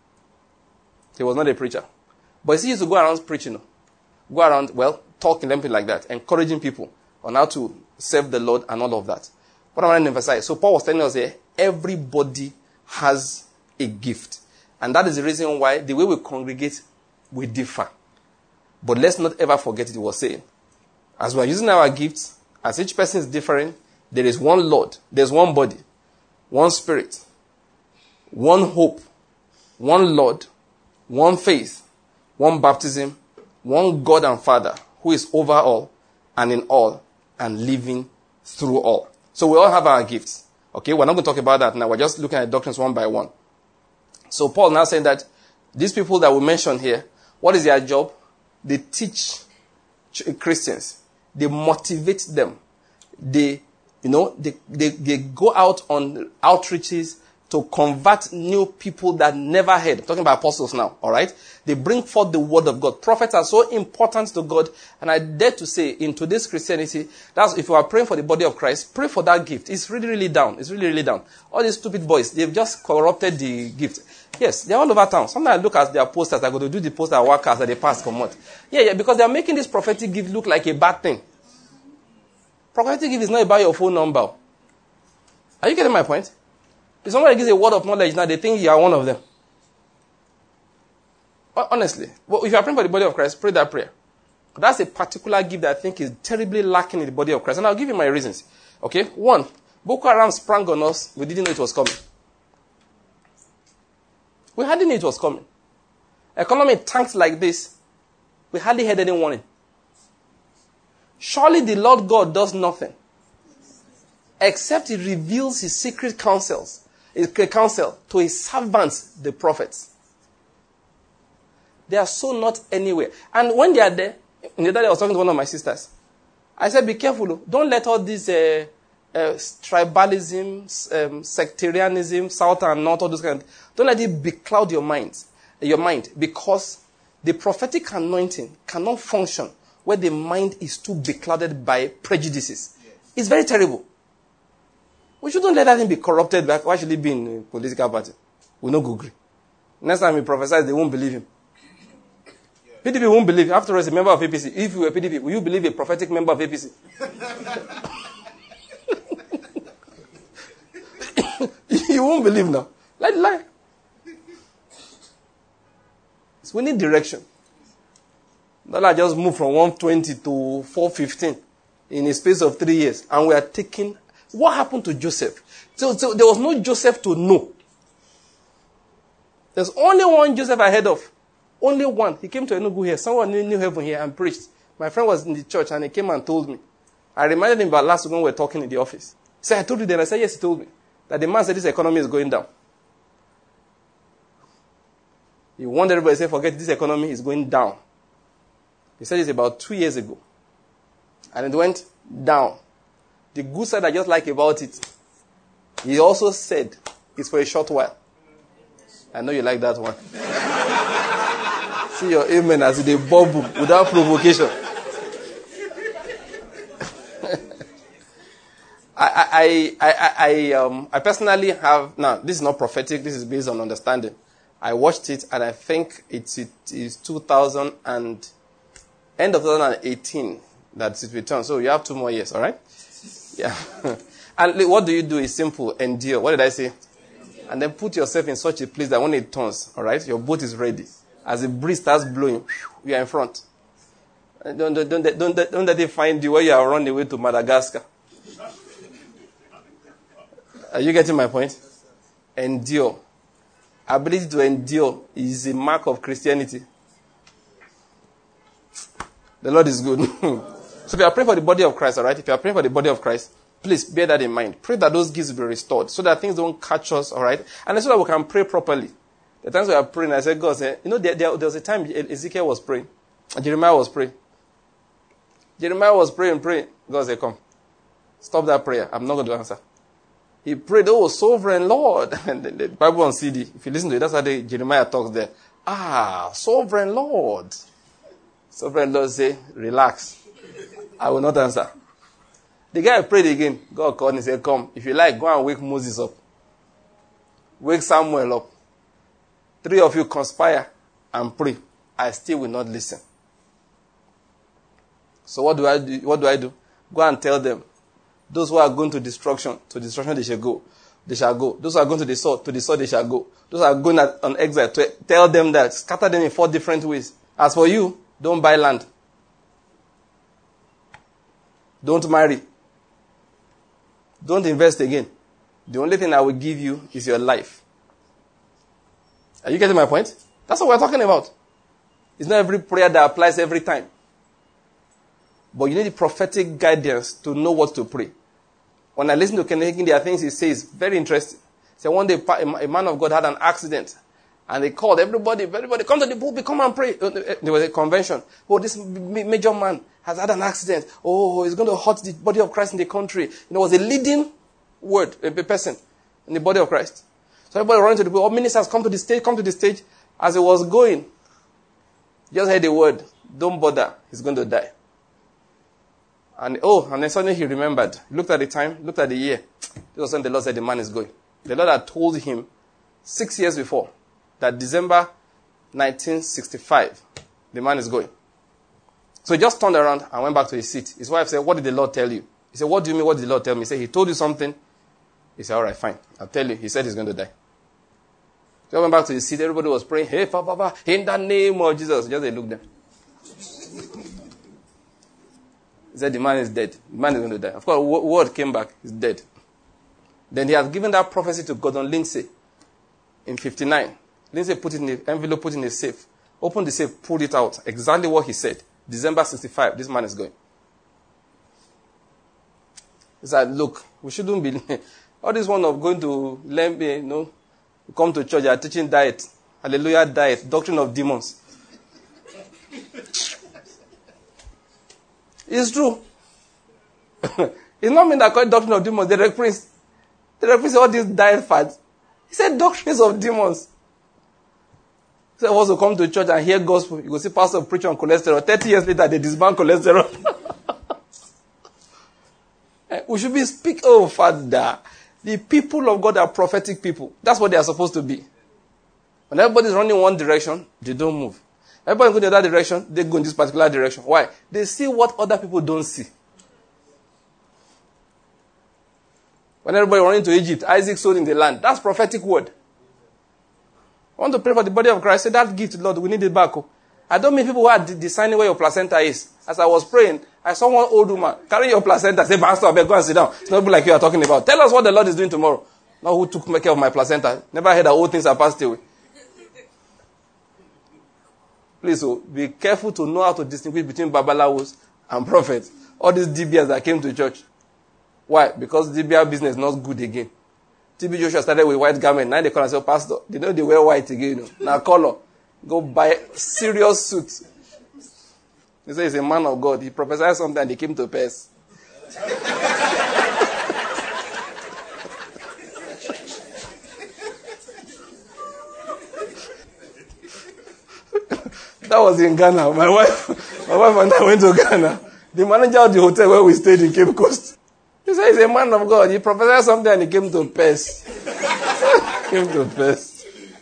He was not a preacher. But he used to go around preaching. Go around, well, talking, something like that, encouraging people on how to serve the Lord and all of that. What I want to emphasize. So Paul was telling us here, everybody has a gift. And that is the reason why the way we congregate, we differ. But let's not ever forget it, he was saying. As we are using our gifts, as each person is different, there is one Lord, there's one body, one Spirit, one hope, one Lord, one faith, one baptism, one God and Father, who is over all and in all and living through all. So we all have our gifts. Okay, we're not going to talk about that now. We're just looking at doctrines one by one. So Paul now saying that these people that we mentioned here, what is their job? They teach Christians. They motivate them. They, you know, they, they, they go out on outreaches to convert new people that never heard. I'm talking about apostles now, all right? They bring forth the word of God. Prophets are so important to God. And I dare to say, in today's Christianity, that's if you are praying for the body of Christ, pray for that gift. It's really, really down. It's really, really down. All these stupid boys, they've just corrupted the gift. Yes, they're all over town. Sometimes I look at their posters. I go to do the poster workers that they pass come out. Yeah, yeah, because they're making this prophetic gift look like a bad thing. Prophetic gift is not about your phone number. Are you getting my point? If somebody gives a word of knowledge now, they think you are one of them. Honestly, well, if you are praying for the body of Christ, pray that prayer. That's a particular gift that I think is terribly lacking in the body of Christ. And I'll give you my reasons. Okay? One, Boko Haram sprang on us. We didn't know it was coming. We hardly knew it was coming. Economy tanked like this. We hardly heard any warning. Surely the Lord God does nothing except he reveals his secret counsels, his counsel to his servants, the prophets. They are so not anywhere. And when they are there, the other day I was talking to one of my sisters. I said, be careful. Don't let all these uh, uh, tribalism, um, sectarianism, south and north, all those kind of, don't let it becloud your mind, your mind, because the prophetic anointing cannot function where the mind is too beclouded by prejudices. Yes. It's very terrible. We shouldn't let that thing be corrupted. Why should it be in a political party? We no go agree. Next time he prophesies, they won't believe him. Yeah. P D P won't believe him. After all, he's a member of A P C. If you were P D P, will you believe a prophetic member of A P C? You won't believe now. Let it lie. So we need direction. Dollar just moved from one twenty to four fifteen in a space of three years. And we are taking... What happened to Joseph? So, so there was no Joseph to know. There's only one Joseph I heard of. Only one. He came to Enugu here. Someone in New Haven here and preached. My friend was in the church and he came and told me. I reminded him about last week when we were talking in the office. He said, I told you then. I said, yes, he told me. That the man said this economy is going down. He warned everybody, say, forget this economy is going down. He said this about two years ago. And it went down. The good side I just like about it, he also said it's for a short while. I know you like that one. See your amen as they bubble without provocation. I, I, I, I, um, I personally have, now this is not prophetic, this is based on understanding. I watched it and I think it's, it is two thousand and, end of twenty eighteen that it returned. So you have two more years, alright? Yeah. And what do you do is simple, endure. What did I say? And then put yourself in such a place that when it turns, alright, your boat is ready. As the breeze starts blowing, you are in front. Don't, don't, don't, don't, don't let it find you where you are running away to Madagascar. Are you getting my point? Endure. Ability to endure is a mark of Christianity. The Lord is good. So if you are praying for the body of Christ, all right? If you are praying for the body of Christ, please bear that in mind. Pray that those gifts will be restored so that things don't catch us, all right? And so that we can pray properly. The times we are praying, I said, God said, you know, there, there, there was a time Ezekiel was praying. Jeremiah was praying. Jeremiah was praying, praying. God said, come. Stop that prayer. I'm not going to answer. He prayed, oh, sovereign Lord. And the, the Bible on C D, if you listen to it, that's how the Jeremiah talks there. Ah, sovereign Lord. Sovereign Lord say, relax. I will not answer. The guy prayed again. God called and said, come. If you like, go and wake Moses up. Wake Samuel up. Three of you conspire and pray. I still will not listen. So what do I do? What do I do? Go and tell them. Those who are going to destruction, to destruction they shall go. They shall go. Those who are going to the sword, to the sword they shall go. Those who are going at, on exile, to tell them that. Scatter them in four different ways. As for you, don't buy land. Don't marry. Don't invest again. The only thing I will give you is your life. Are you getting my point? That's what we're talking about. It's not every prayer that applies every time. But you need the prophetic guidance to know what to pray. When I listen to Kenneth Hagin, there are things he says, very interesting. So one day, a man of God had an accident. And they called everybody, everybody, come to the pulpit, come and pray. There was a convention. Oh, this major man has had an accident. Oh, he's going to hurt the body of Christ in the country. You know, it was a leading word, a person in the body of Christ. So everybody running to the pulpit. All ministers come to the stage, come to the stage. As he was going, just heard the word, don't bother, he's going to die. And oh, and then suddenly he remembered. Looked at the time, looked at the year. This was when the Lord said the man is going. The Lord had told him six years before that December nineteen sixty-five, the man is going. So he just turned around and went back to his seat. His wife said, what did the Lord tell you? He said, what do you mean, what did the Lord tell me? He said, he told you something. He said, all right, fine. I'll tell you. He said he's going to die. So he went back to his seat. Everybody was praying, hey, Papa, in the name of Jesus. Just they looked there. He said, the man is dead. The man is going to die. Of course, word came back. He's dead. Then he had given that prophecy to Gordon Lindsay in fifty-nine. Lindsay put it in the envelope, put it in the safe. Opened the safe, pulled it out. Exactly what he said. December sixty-five, this man is going. He said, look, we shouldn't be... all this one of going to learn, you know, come to church, they are teaching diet. Hallelujah, diet. Doctrine of demons. It's true. It's not mean that call it doctrine of demons. They reference, they reference all these diet fads. He said doctrines of demons. He said, wants to come to church and hear gospel. You go see pastor preach on cholesterol. Thirty years later, they disband cholesterol. We should be speak. Oh, Father, the people of God are prophetic people. That's what they are supposed to be. When everybody's running one direction, they don't move. Everybody go in the other direction, they go in this particular direction. Why? They see what other people don't see. When everybody running to Egypt, Isaac sowed in the land. That's prophetic word. I want to pray for the body of Christ. Say that gift, Lord, we need it back. I don't mean people who are deciding where your placenta is. As I was praying, I saw one old woman carry your placenta. Say, Pastor, I beg, go and sit down. It's not like you are talking about. Tell us what the Lord is doing tomorrow. Not who took care of my placenta. Never heard that old things are passed away. Please, so be careful to know how to distinguish between babalawos and prophets. All these D B S that came to church. Why? Because D B S business is not good again. T B Joshua started with white garment. Now they come and say, Pastor, they know they wear white again. You know. Now color. Go buy serious suit. He says he's a man of God. He prophesied something and he came to pass. That was in Ghana. My wife, my wife and I went to Ghana. The manager of the hotel where we stayed in Cape Coast. He said he's a man of God. He prophesied something and he came to pass. Came to pass.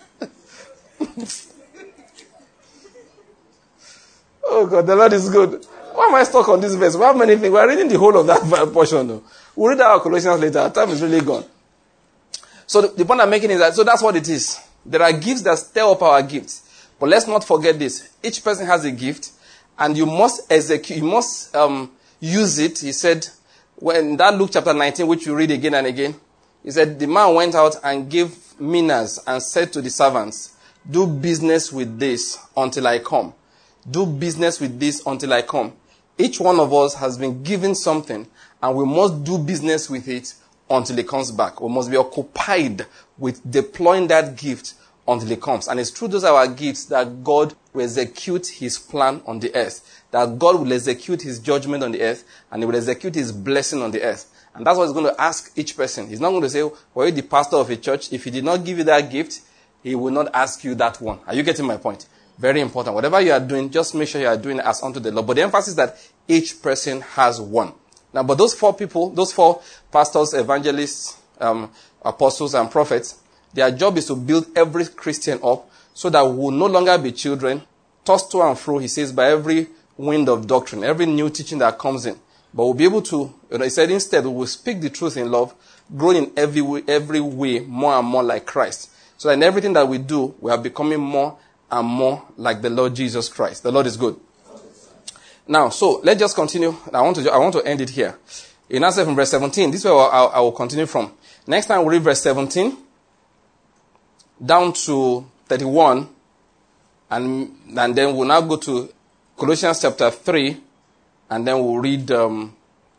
Oh God, the Lord is good. Why am I stuck on this verse? We have many things. We are reading the whole of that portion though. We'll read our Colossians later. Our time is really gone. So the, the point I'm making is that, so that's what it is. There are gifts that stir up our gifts. But let's not forget this. Each person has a gift, and you must execute, you must um, use it. He said, when that Luke chapter nineteen, which you read again and again, he said, the man went out and gave minas and said to the servants, do business with this until I come. Do business with this until I come. Each one of us has been given something, and we must do business with it until it comes back. We must be occupied with deploying that gift until it comes. And it's through those are our gifts that God will execute his plan on the earth. That God will execute his judgment on the earth, and he will execute his blessing on the earth. And that's what he's going to ask each person. He's not going to say, were you the pastor of a church? If he did not give you that gift, he will not ask you that one. Are you getting my point? Very important. Whatever you are doing, just make sure you are doing it as unto the Lord. But the emphasis is that each person has one. Now, but those four people, those four pastors, evangelists, um, apostles, and prophets, their job is to build every Christian up so that we will no longer be children, tossed to and fro, he says, by every wind of doctrine, every new teaching that comes in. But we'll be able to, you know, he said, instead, we will speak the truth in love, growing in every way, every way more and more like Christ. So that in everything that we do, we are becoming more and more like the Lord Jesus Christ. The Lord is good. Now, so let's just continue. I want to, I want to end it here. In answer from verse seventeen, this is where I, I will continue from. Next time we'll read verse seventeen down to thirty-one, and, and then we'll now go to Colossians chapter three, and then we'll read um,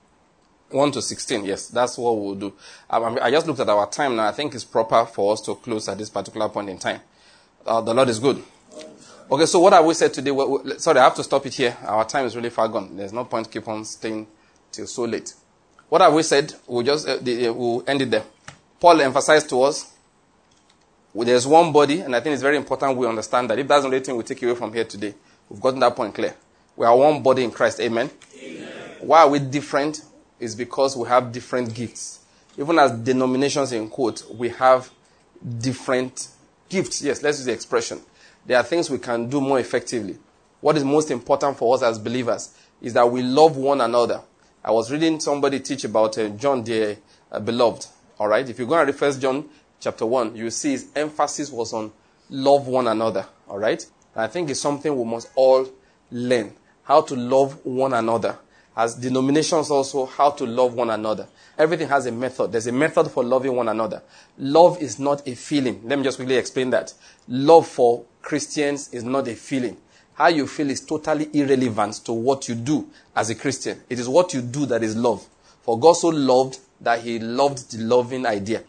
one to sixteen. Yes, that's what we'll do. I, I just looked at our time now. I think it's proper for us to close at this particular point in time. Uh, the Lord is good. Okay, so what have we said today? We, we, sorry, I have to stop it here. Our time is really far gone. There's no point keep on staying till so late. What have we said? We'll just uh, the, uh, we'll end it there. Paul emphasized to us, well, there's one body, and I think it's very important we understand that. If that's the only thing we take away from here today, we've gotten that point clear. We are one body in Christ. Amen? Amen. Why are we different? Is because we have different gifts. Even as denominations in quote, we have different gifts. Yes, let's use the expression. There are things we can do more effectively. What is most important for us as believers is that we love one another. I was reading somebody teach about uh, John the uh, Beloved. All right, if you go and read First John chapter one, you see his emphasis was on love one another. All right, and I think it's something we must all learn, how to love one another. As denominations also, how to love one another. Everything has a method. There's a method for loving one another. Love is not a feeling. Let me just quickly explain that. Love for Christians is not a feeling. How you feel is totally irrelevant to what you do as a Christian. It is what you do that is love. For God so loved that he loved the loving idea.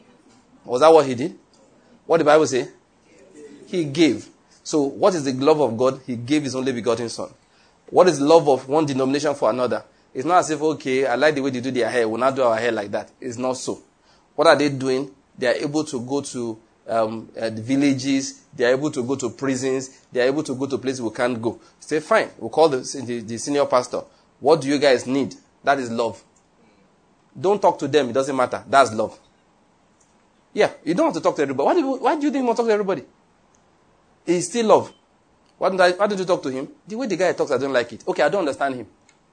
Was that what he did? What did the Bible say? He gave. So what is the love of God? He gave his only begotten son. What is love of one denomination for another? It's not as if, okay, I like the way they do their hair. We'll not do our hair like that. It's not so. What are they doing? They are able to go to um, uh, the villages. They are able to go to prisons. They are able to go to places we can't go. Say, fine. We'll call the, the, the senior pastor. What do you guys need? That is love. Don't talk to them. It doesn't matter. That's love. Yeah, you don't have to talk to everybody. Why do you, why do you think you want to talk to everybody? It's still love. Why did, I, why did you talk to him? The way the guy talks, I don't like it. Okay, I don't understand him.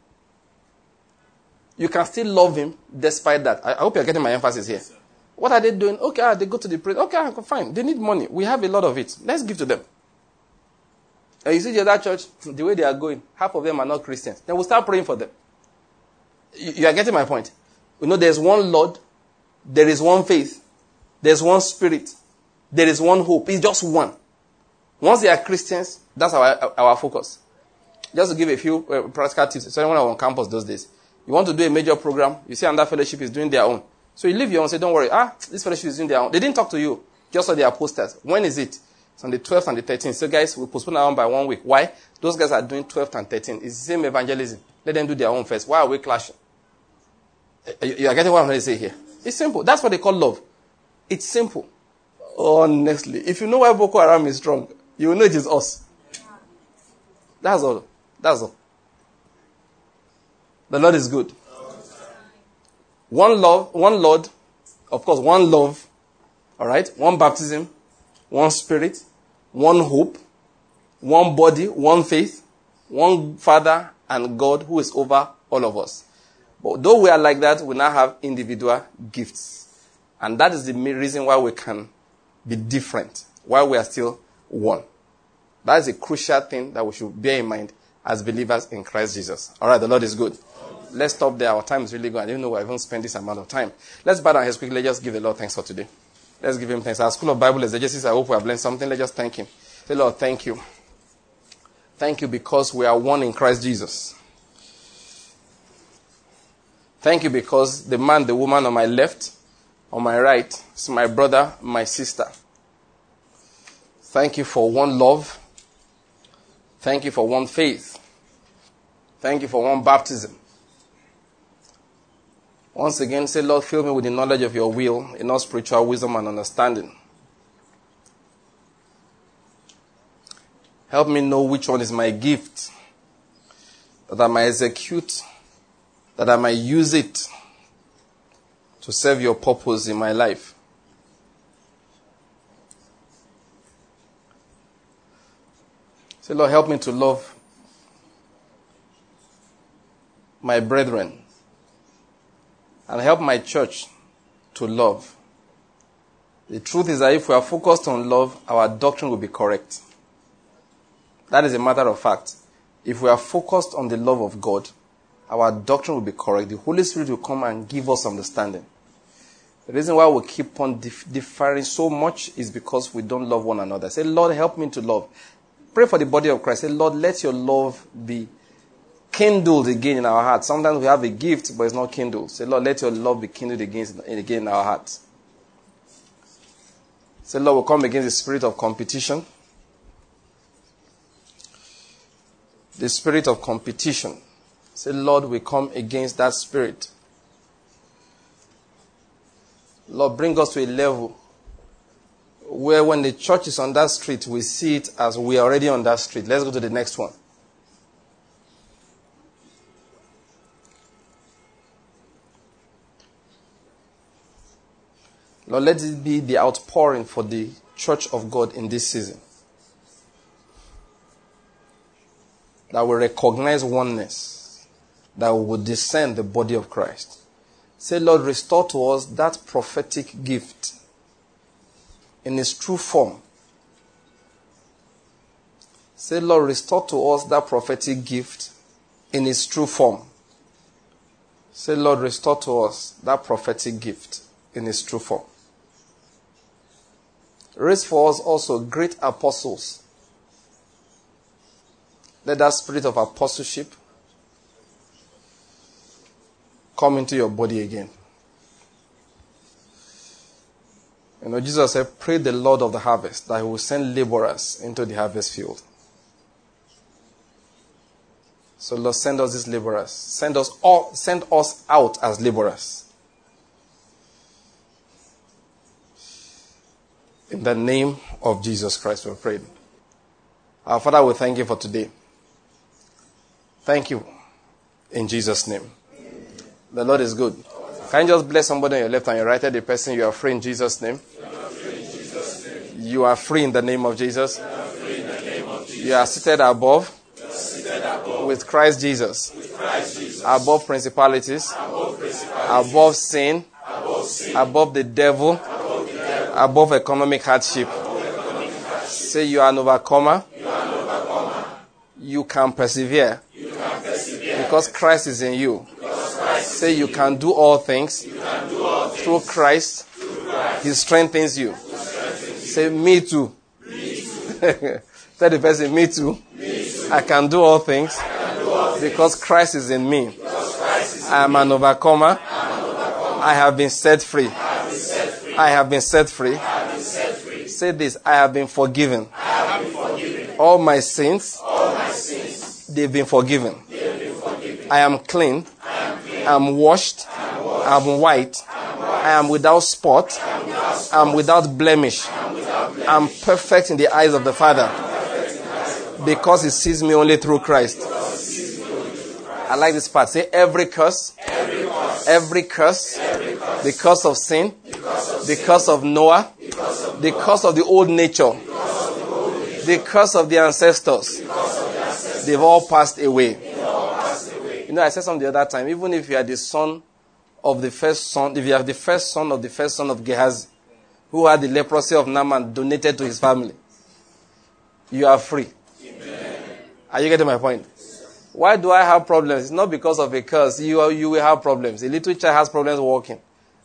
You can still love him despite that. I, I hope you're getting my emphasis here. What are they doing? Okay, ah, they go to the prison. Okay, fine. They need money. We have a lot of it. Let's give to them. And you see the other church, the way they are going, half of them are not Christians. Then we'll start praying for them. You, you are getting my point. You know, there's one Lord. There is one faith. There's one Spirit. There is one hope. It's just one. Once they are Christians, that's our our focus. Just to give a few uh, practical tips. So when I was on campus those days, you want to do a major program, you see another fellowship is doing their own. So you leave your own and say, don't worry, ah, this fellowship is doing their own. They didn't talk to you, just saw their posters. When is it? It's on the twelfth and the thirteenth. So guys, we postpone our own by one week. Why? Those guys are doing twelfth and thirteenth. It's the same evangelism. Let them do their own first. Why are we clashing? You are getting what I'm going to say here? It's simple. That's what they call love. It's simple. Honestly. If you know why Boko Haram is strong, you will know it is us. That's all. That's all. The Lord is good. One love, one Lord, of course, one love, all right? One baptism, one spirit, one hope, one body, one faith, one Father and God who is over all of us. But though we are like that, we now have individual gifts. And that is the reason why we can be different, why we are still one. That is a crucial thing that we should bear in mind as believers in Christ Jesus. All right, the Lord is good. Let's stop there. Our time is really good. I didn't know I even spent this amount of time. Let's bow down heads quickly. Let's just give the Lord thanks for today. Let's give him thanks. Our School of Bible Exegesis, I hope we have learned something. Let's just thank him. Say, Lord, thank you. Thank you because we are one in Christ Jesus. Thank you because the man, the woman on my left, on my right, is my brother, my sister. Thank you for one love. Thank you for one faith. Thank you for one baptism. Once again, say, Lord, fill me with the knowledge of your will, in all spiritual wisdom and understanding. Help me know which one is my gift, that I might execute, that I might use it to serve your purpose in my life. Say, Lord, help me to love my brethren and help my church to love. The truth is that if we are focused on love, our doctrine will be correct. That is a matter of fact. If we are focused on the love of God, our doctrine will be correct. The Holy Spirit will come and give us understanding. The reason why we keep on dif- differing so much is because we don't love one another. Say, Lord, help me to love. Pray for the body of Christ. Say, Lord, let your love be kindled again in our hearts. Sometimes we have a gift, but it's not kindled. Say, Lord, let your love be kindled again, again in our hearts. Say, Lord, we'll come against the spirit of competition. The spirit of competition. Say, Lord, we come against that spirit. Lord, bring us to a level where when the church is on that street, we see it as we are already on that street. Let's go to the next one. Lord, let it be the outpouring for the church of God in this season. That we recognize oneness. That we will discern the body of Christ. Say, Lord, restore to us that prophetic gift in its true form. Say, Lord, restore to us that prophetic gift in its true form. Say, Lord, restore to us that prophetic gift in its true form. Raise for us also great apostles. Let that spirit of apostleship come into your body again. You know, Jesus said, pray the Lord of the harvest that he will send laborers into the harvest field. So Lord, send us these laborers. Send us all, send us out as laborers. In the name of Jesus Christ, we pray. Our Father, we thank you for today. Thank you. In Jesus' name. The Lord is good. Can you just bless somebody on your left and your right hand, the person you are free in Jesus' name? You are free in the name of Jesus. You are seated above with Christ Jesus. Above principalities. Above sin. Above the devil. Above economic hardship. Say you are an overcomer. You can persevere. Because Christ is in you. Say you can do all things through Christ. He strengthens you. Say me too. Tell the person, me too. I can do all things because Christ is in me. I am an overcomer. I have been set free. I have been set free. Say this, I have been forgiven. I have been forgiven. All my sins, All my sins, they've been forgiven. they have been forgiven. I am clean. I am clean. I'm washed. I am washed. I'm white. I am white. I am without spot. I am without spot. I'm without blemish. I am without blemish. I'm perfect in the eyes of the Father Perfect in the eyes of God. because He sees me only through Christ. Because He sees me only through Christ. I like this part. Say every curse, Every curse, every curse, every curse, because of sin, because of because of Noah, because of the curse of the old nature, because of the old age, the curse of the ancestors, because of the ancestors, they've all passed away. they all passed away. You know, I said something the other time, even if you are the son of the first son, if you are the first son of the first son of Gehazi, who had the leprosy of Naaman donated to his family, you are free. Amen. Are you getting my point? Why do I have problems? It's not because of a curse. You, are, you will have problems. A little child has problems walking.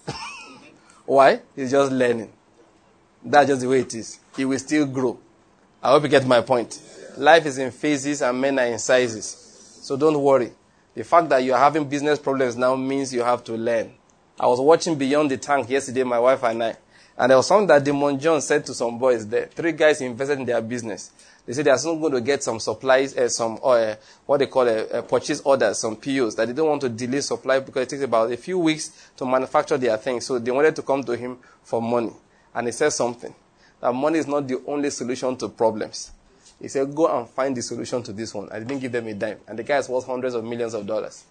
Why? He's just learning. That's just the way it is. He will still grow. I hope you get my point. Life is in phases and men are in sizes. So don't worry. The fact that you're having business problems now means you have to learn. I was watching Beyond the Tank yesterday, my wife and I. And there was something that Damon John said to some boys there. Three guys invested in their business. They said they are soon going to get some supplies, uh, some uh, what they call a, a purchase orders, some P Os, that they don't want to delay supply because it takes about a few weeks to manufacture their things. So they wanted to come to him for money. And he said something, that money is not the only solution to problems. He said, go and find the solution to this one. I didn't give them a dime. And the guys worth hundreds of millions of dollars.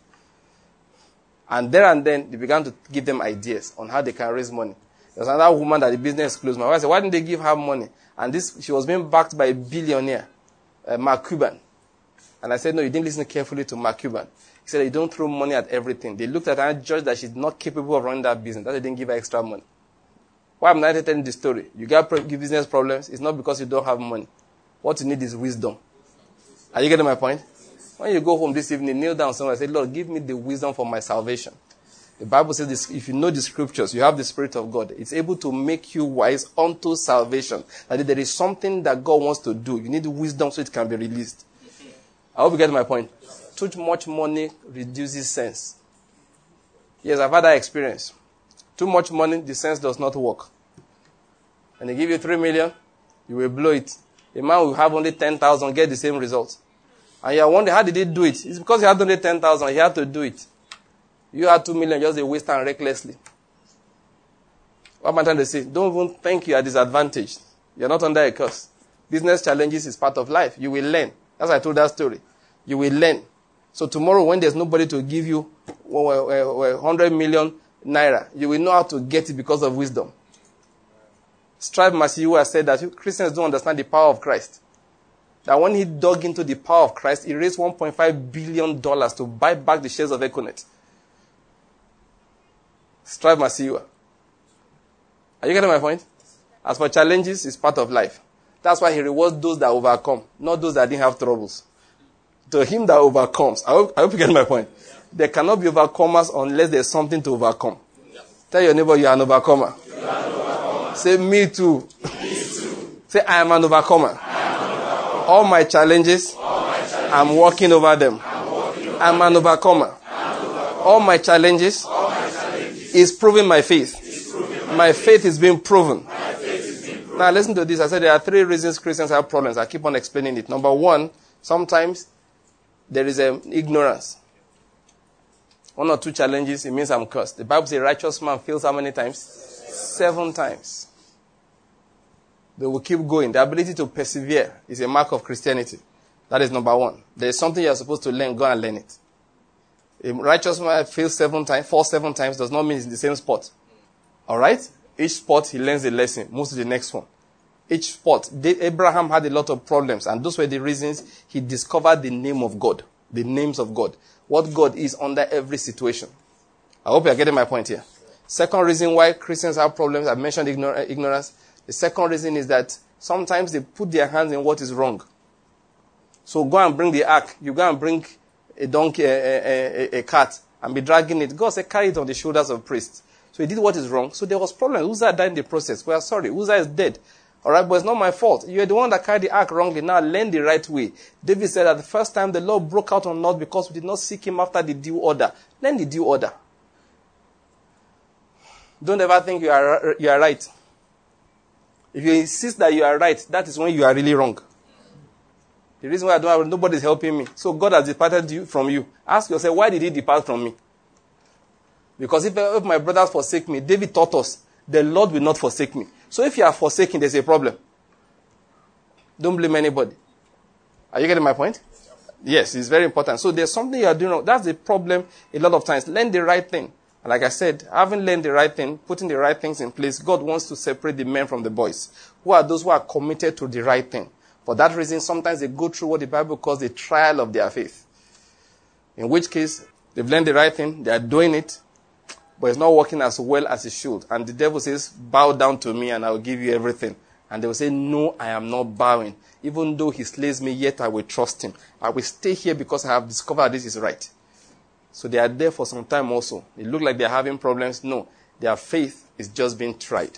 And there and then, they began to give them ideas on how they can raise money. There was another woman that the business closed. My wife said, why didn't they give her money? And this, she was being backed by a billionaire, uh, Mark Cuban. And I said, no, you didn't listen carefully to Mark Cuban. He said, you don't throw money at everything. They looked at her and judged that she's not capable of running that business. That's why they didn't give her extra money. Why am I telling this story? You got business problems, it's not because you don't have money. What you need is wisdom. Are you getting my point? When you go home this evening, kneel down somewhere and say, Lord, give me the wisdom for my salvation. The Bible says this, if you know the scriptures, you have the Spirit of God. It's able to make you wise unto salvation. That there is something that God wants to do. You need wisdom so it can be released. I hope you get my point. Too much money reduces sense. Yes, I've had that experience. Too much money, the sense does not work. And they give you three million, you will blow it. A man will have only ten thousand, get the same result. And you are wondering, how did he do it? It's because he had only ten thousand, he had to do it. You had two million, just a waste and recklessly. What am I trying to say? Don't even think you are disadvantaged. You are not under a curse. Business challenges is part of life. You will learn. That's why I told that story. You will learn. So tomorrow when there's nobody to give you one hundred million naira, you will know how to get it because of wisdom. Strive Masiyiwa said that Christians don't understand the power of Christ. That when he dug into the power of Christ, he raised one point five billion dollars to buy back the shares of Econet. Strive Masiyiwa. Are you getting my point? As for challenges, it's part of life. That's why he rewards those that overcome, not those that didn't have troubles. To him that overcomes. I hope, I hope you get my point. There cannot be overcomers unless there's something to overcome. Tell your neighbor you are an overcomer. You are an overcomer. Say, me too. Me too. Say, I am an overcomer. I am an overcomer. All my challenges, All my challenges, I'm walking over them. I'm walking over I'm an overcomer. I'm an overcomer. All my challenges All my challenges is proving my faith. is proving my, My faith is being proven. my faith is being proven. Now listen to this. I said there are three reasons Christians have problems. I keep on explaining it. Number one, sometimes there is um, ignorance. One or two challenges, it means I'm cursed. The Bible says a righteous man fails how many times? Seven times. They will keep going. The ability to persevere is a mark of Christianity. That is number one. There is something you are supposed to learn. Go and learn it. A righteous man fails seven times, falls seven times, does not mean he's in the same spot. All right? Each spot, he learns a lesson, moves to the next one. Each spot, Abraham had a lot of problems, and those were the reasons he discovered the name of God, the names of God, what God is under every situation. I hope you are getting my point here. Second reason why Christians have problems, I mentioned ignor- ignorance. The second reason is that sometimes they put their hands in what is wrong. So go and bring the ark. You go and bring a donkey, a, a, a, a cat, and be dragging it. God said, carry it on the shoulders of priests. So he did what is wrong. So there was problem. Uzzah died in the process. We are sorry. Uzzah is dead. All right, but it's not my fault. You are the one that carried the ark wrongly. Now learn the right way. David said that the first time the Lord broke out on us because we did not seek him after the due order. Learn the due order. Don't ever think you are you are right. If you insist that you are right, that is when you are really wrong. The reason why I don't have, nobody is helping me. So God has departed you from you. Ask yourself, why did he depart from me? Because if, if my brothers forsake me, David taught us, the Lord will not forsake me. So if you are forsaken, there's a problem. Don't blame anybody. Are you getting my point? Yes, it's very important. So there's something you are doing wrong. That's the problem a lot of times. Learn the right thing. And like I said, having learned the right thing, putting the right things in place, God wants to separate the men from the boys. Who are those who are committed to the right thing? For that reason, sometimes they go through what the Bible calls the trial of their faith. In which case, they've learned the right thing, they are doing it, but it's not working as well as it should. And the devil says, bow down to me and I will give you everything. And they will say, no, I am not bowing. Even though he slays me, yet I will trust him. I will stay here because I have discovered this is right. So they are there for some time also. They look like they are having problems. No, their faith is just being tried.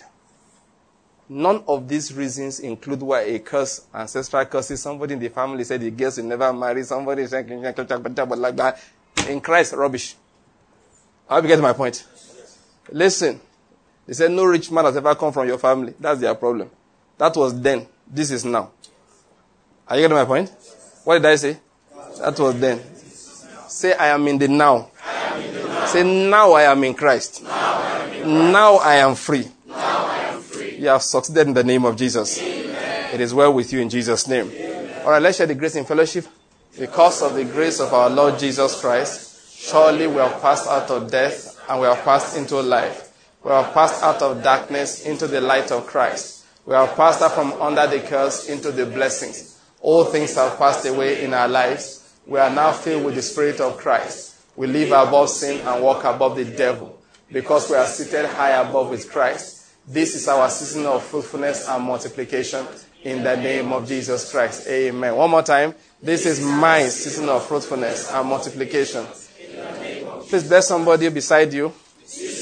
None of these reasons include why a curse, ancestral curses, somebody in the family said the girls will never marry, somebody said, like that. In Christ, rubbish. I hope you get my point. Listen, they said no rich man has ever come from your family. That's their problem. That was then. This is now. Are you getting my point? What did I say? That was then. Say, I am in the now. In the now. Say, now I am in Christ. Now I am, in Christ. Now I am free. Now I am free. You have succeeded in the name of Jesus. Amen. It is well with you in Jesus' name. Amen. All right, let's share the grace in fellowship. Because of the grace of our Lord Jesus Christ, surely we have passed out of death and we have passed into life. We have passed out of darkness into the light of Christ. We have passed out from under the curse into the blessings. All things have passed away in our lives. We are now filled with the Spirit of Christ. We live above sin and walk above the devil because we are seated high above with Christ. This is our season of fruitfulness and multiplication in the name of Jesus Christ. Amen. One more time. This is my season of fruitfulness and multiplication. Please bless somebody beside you.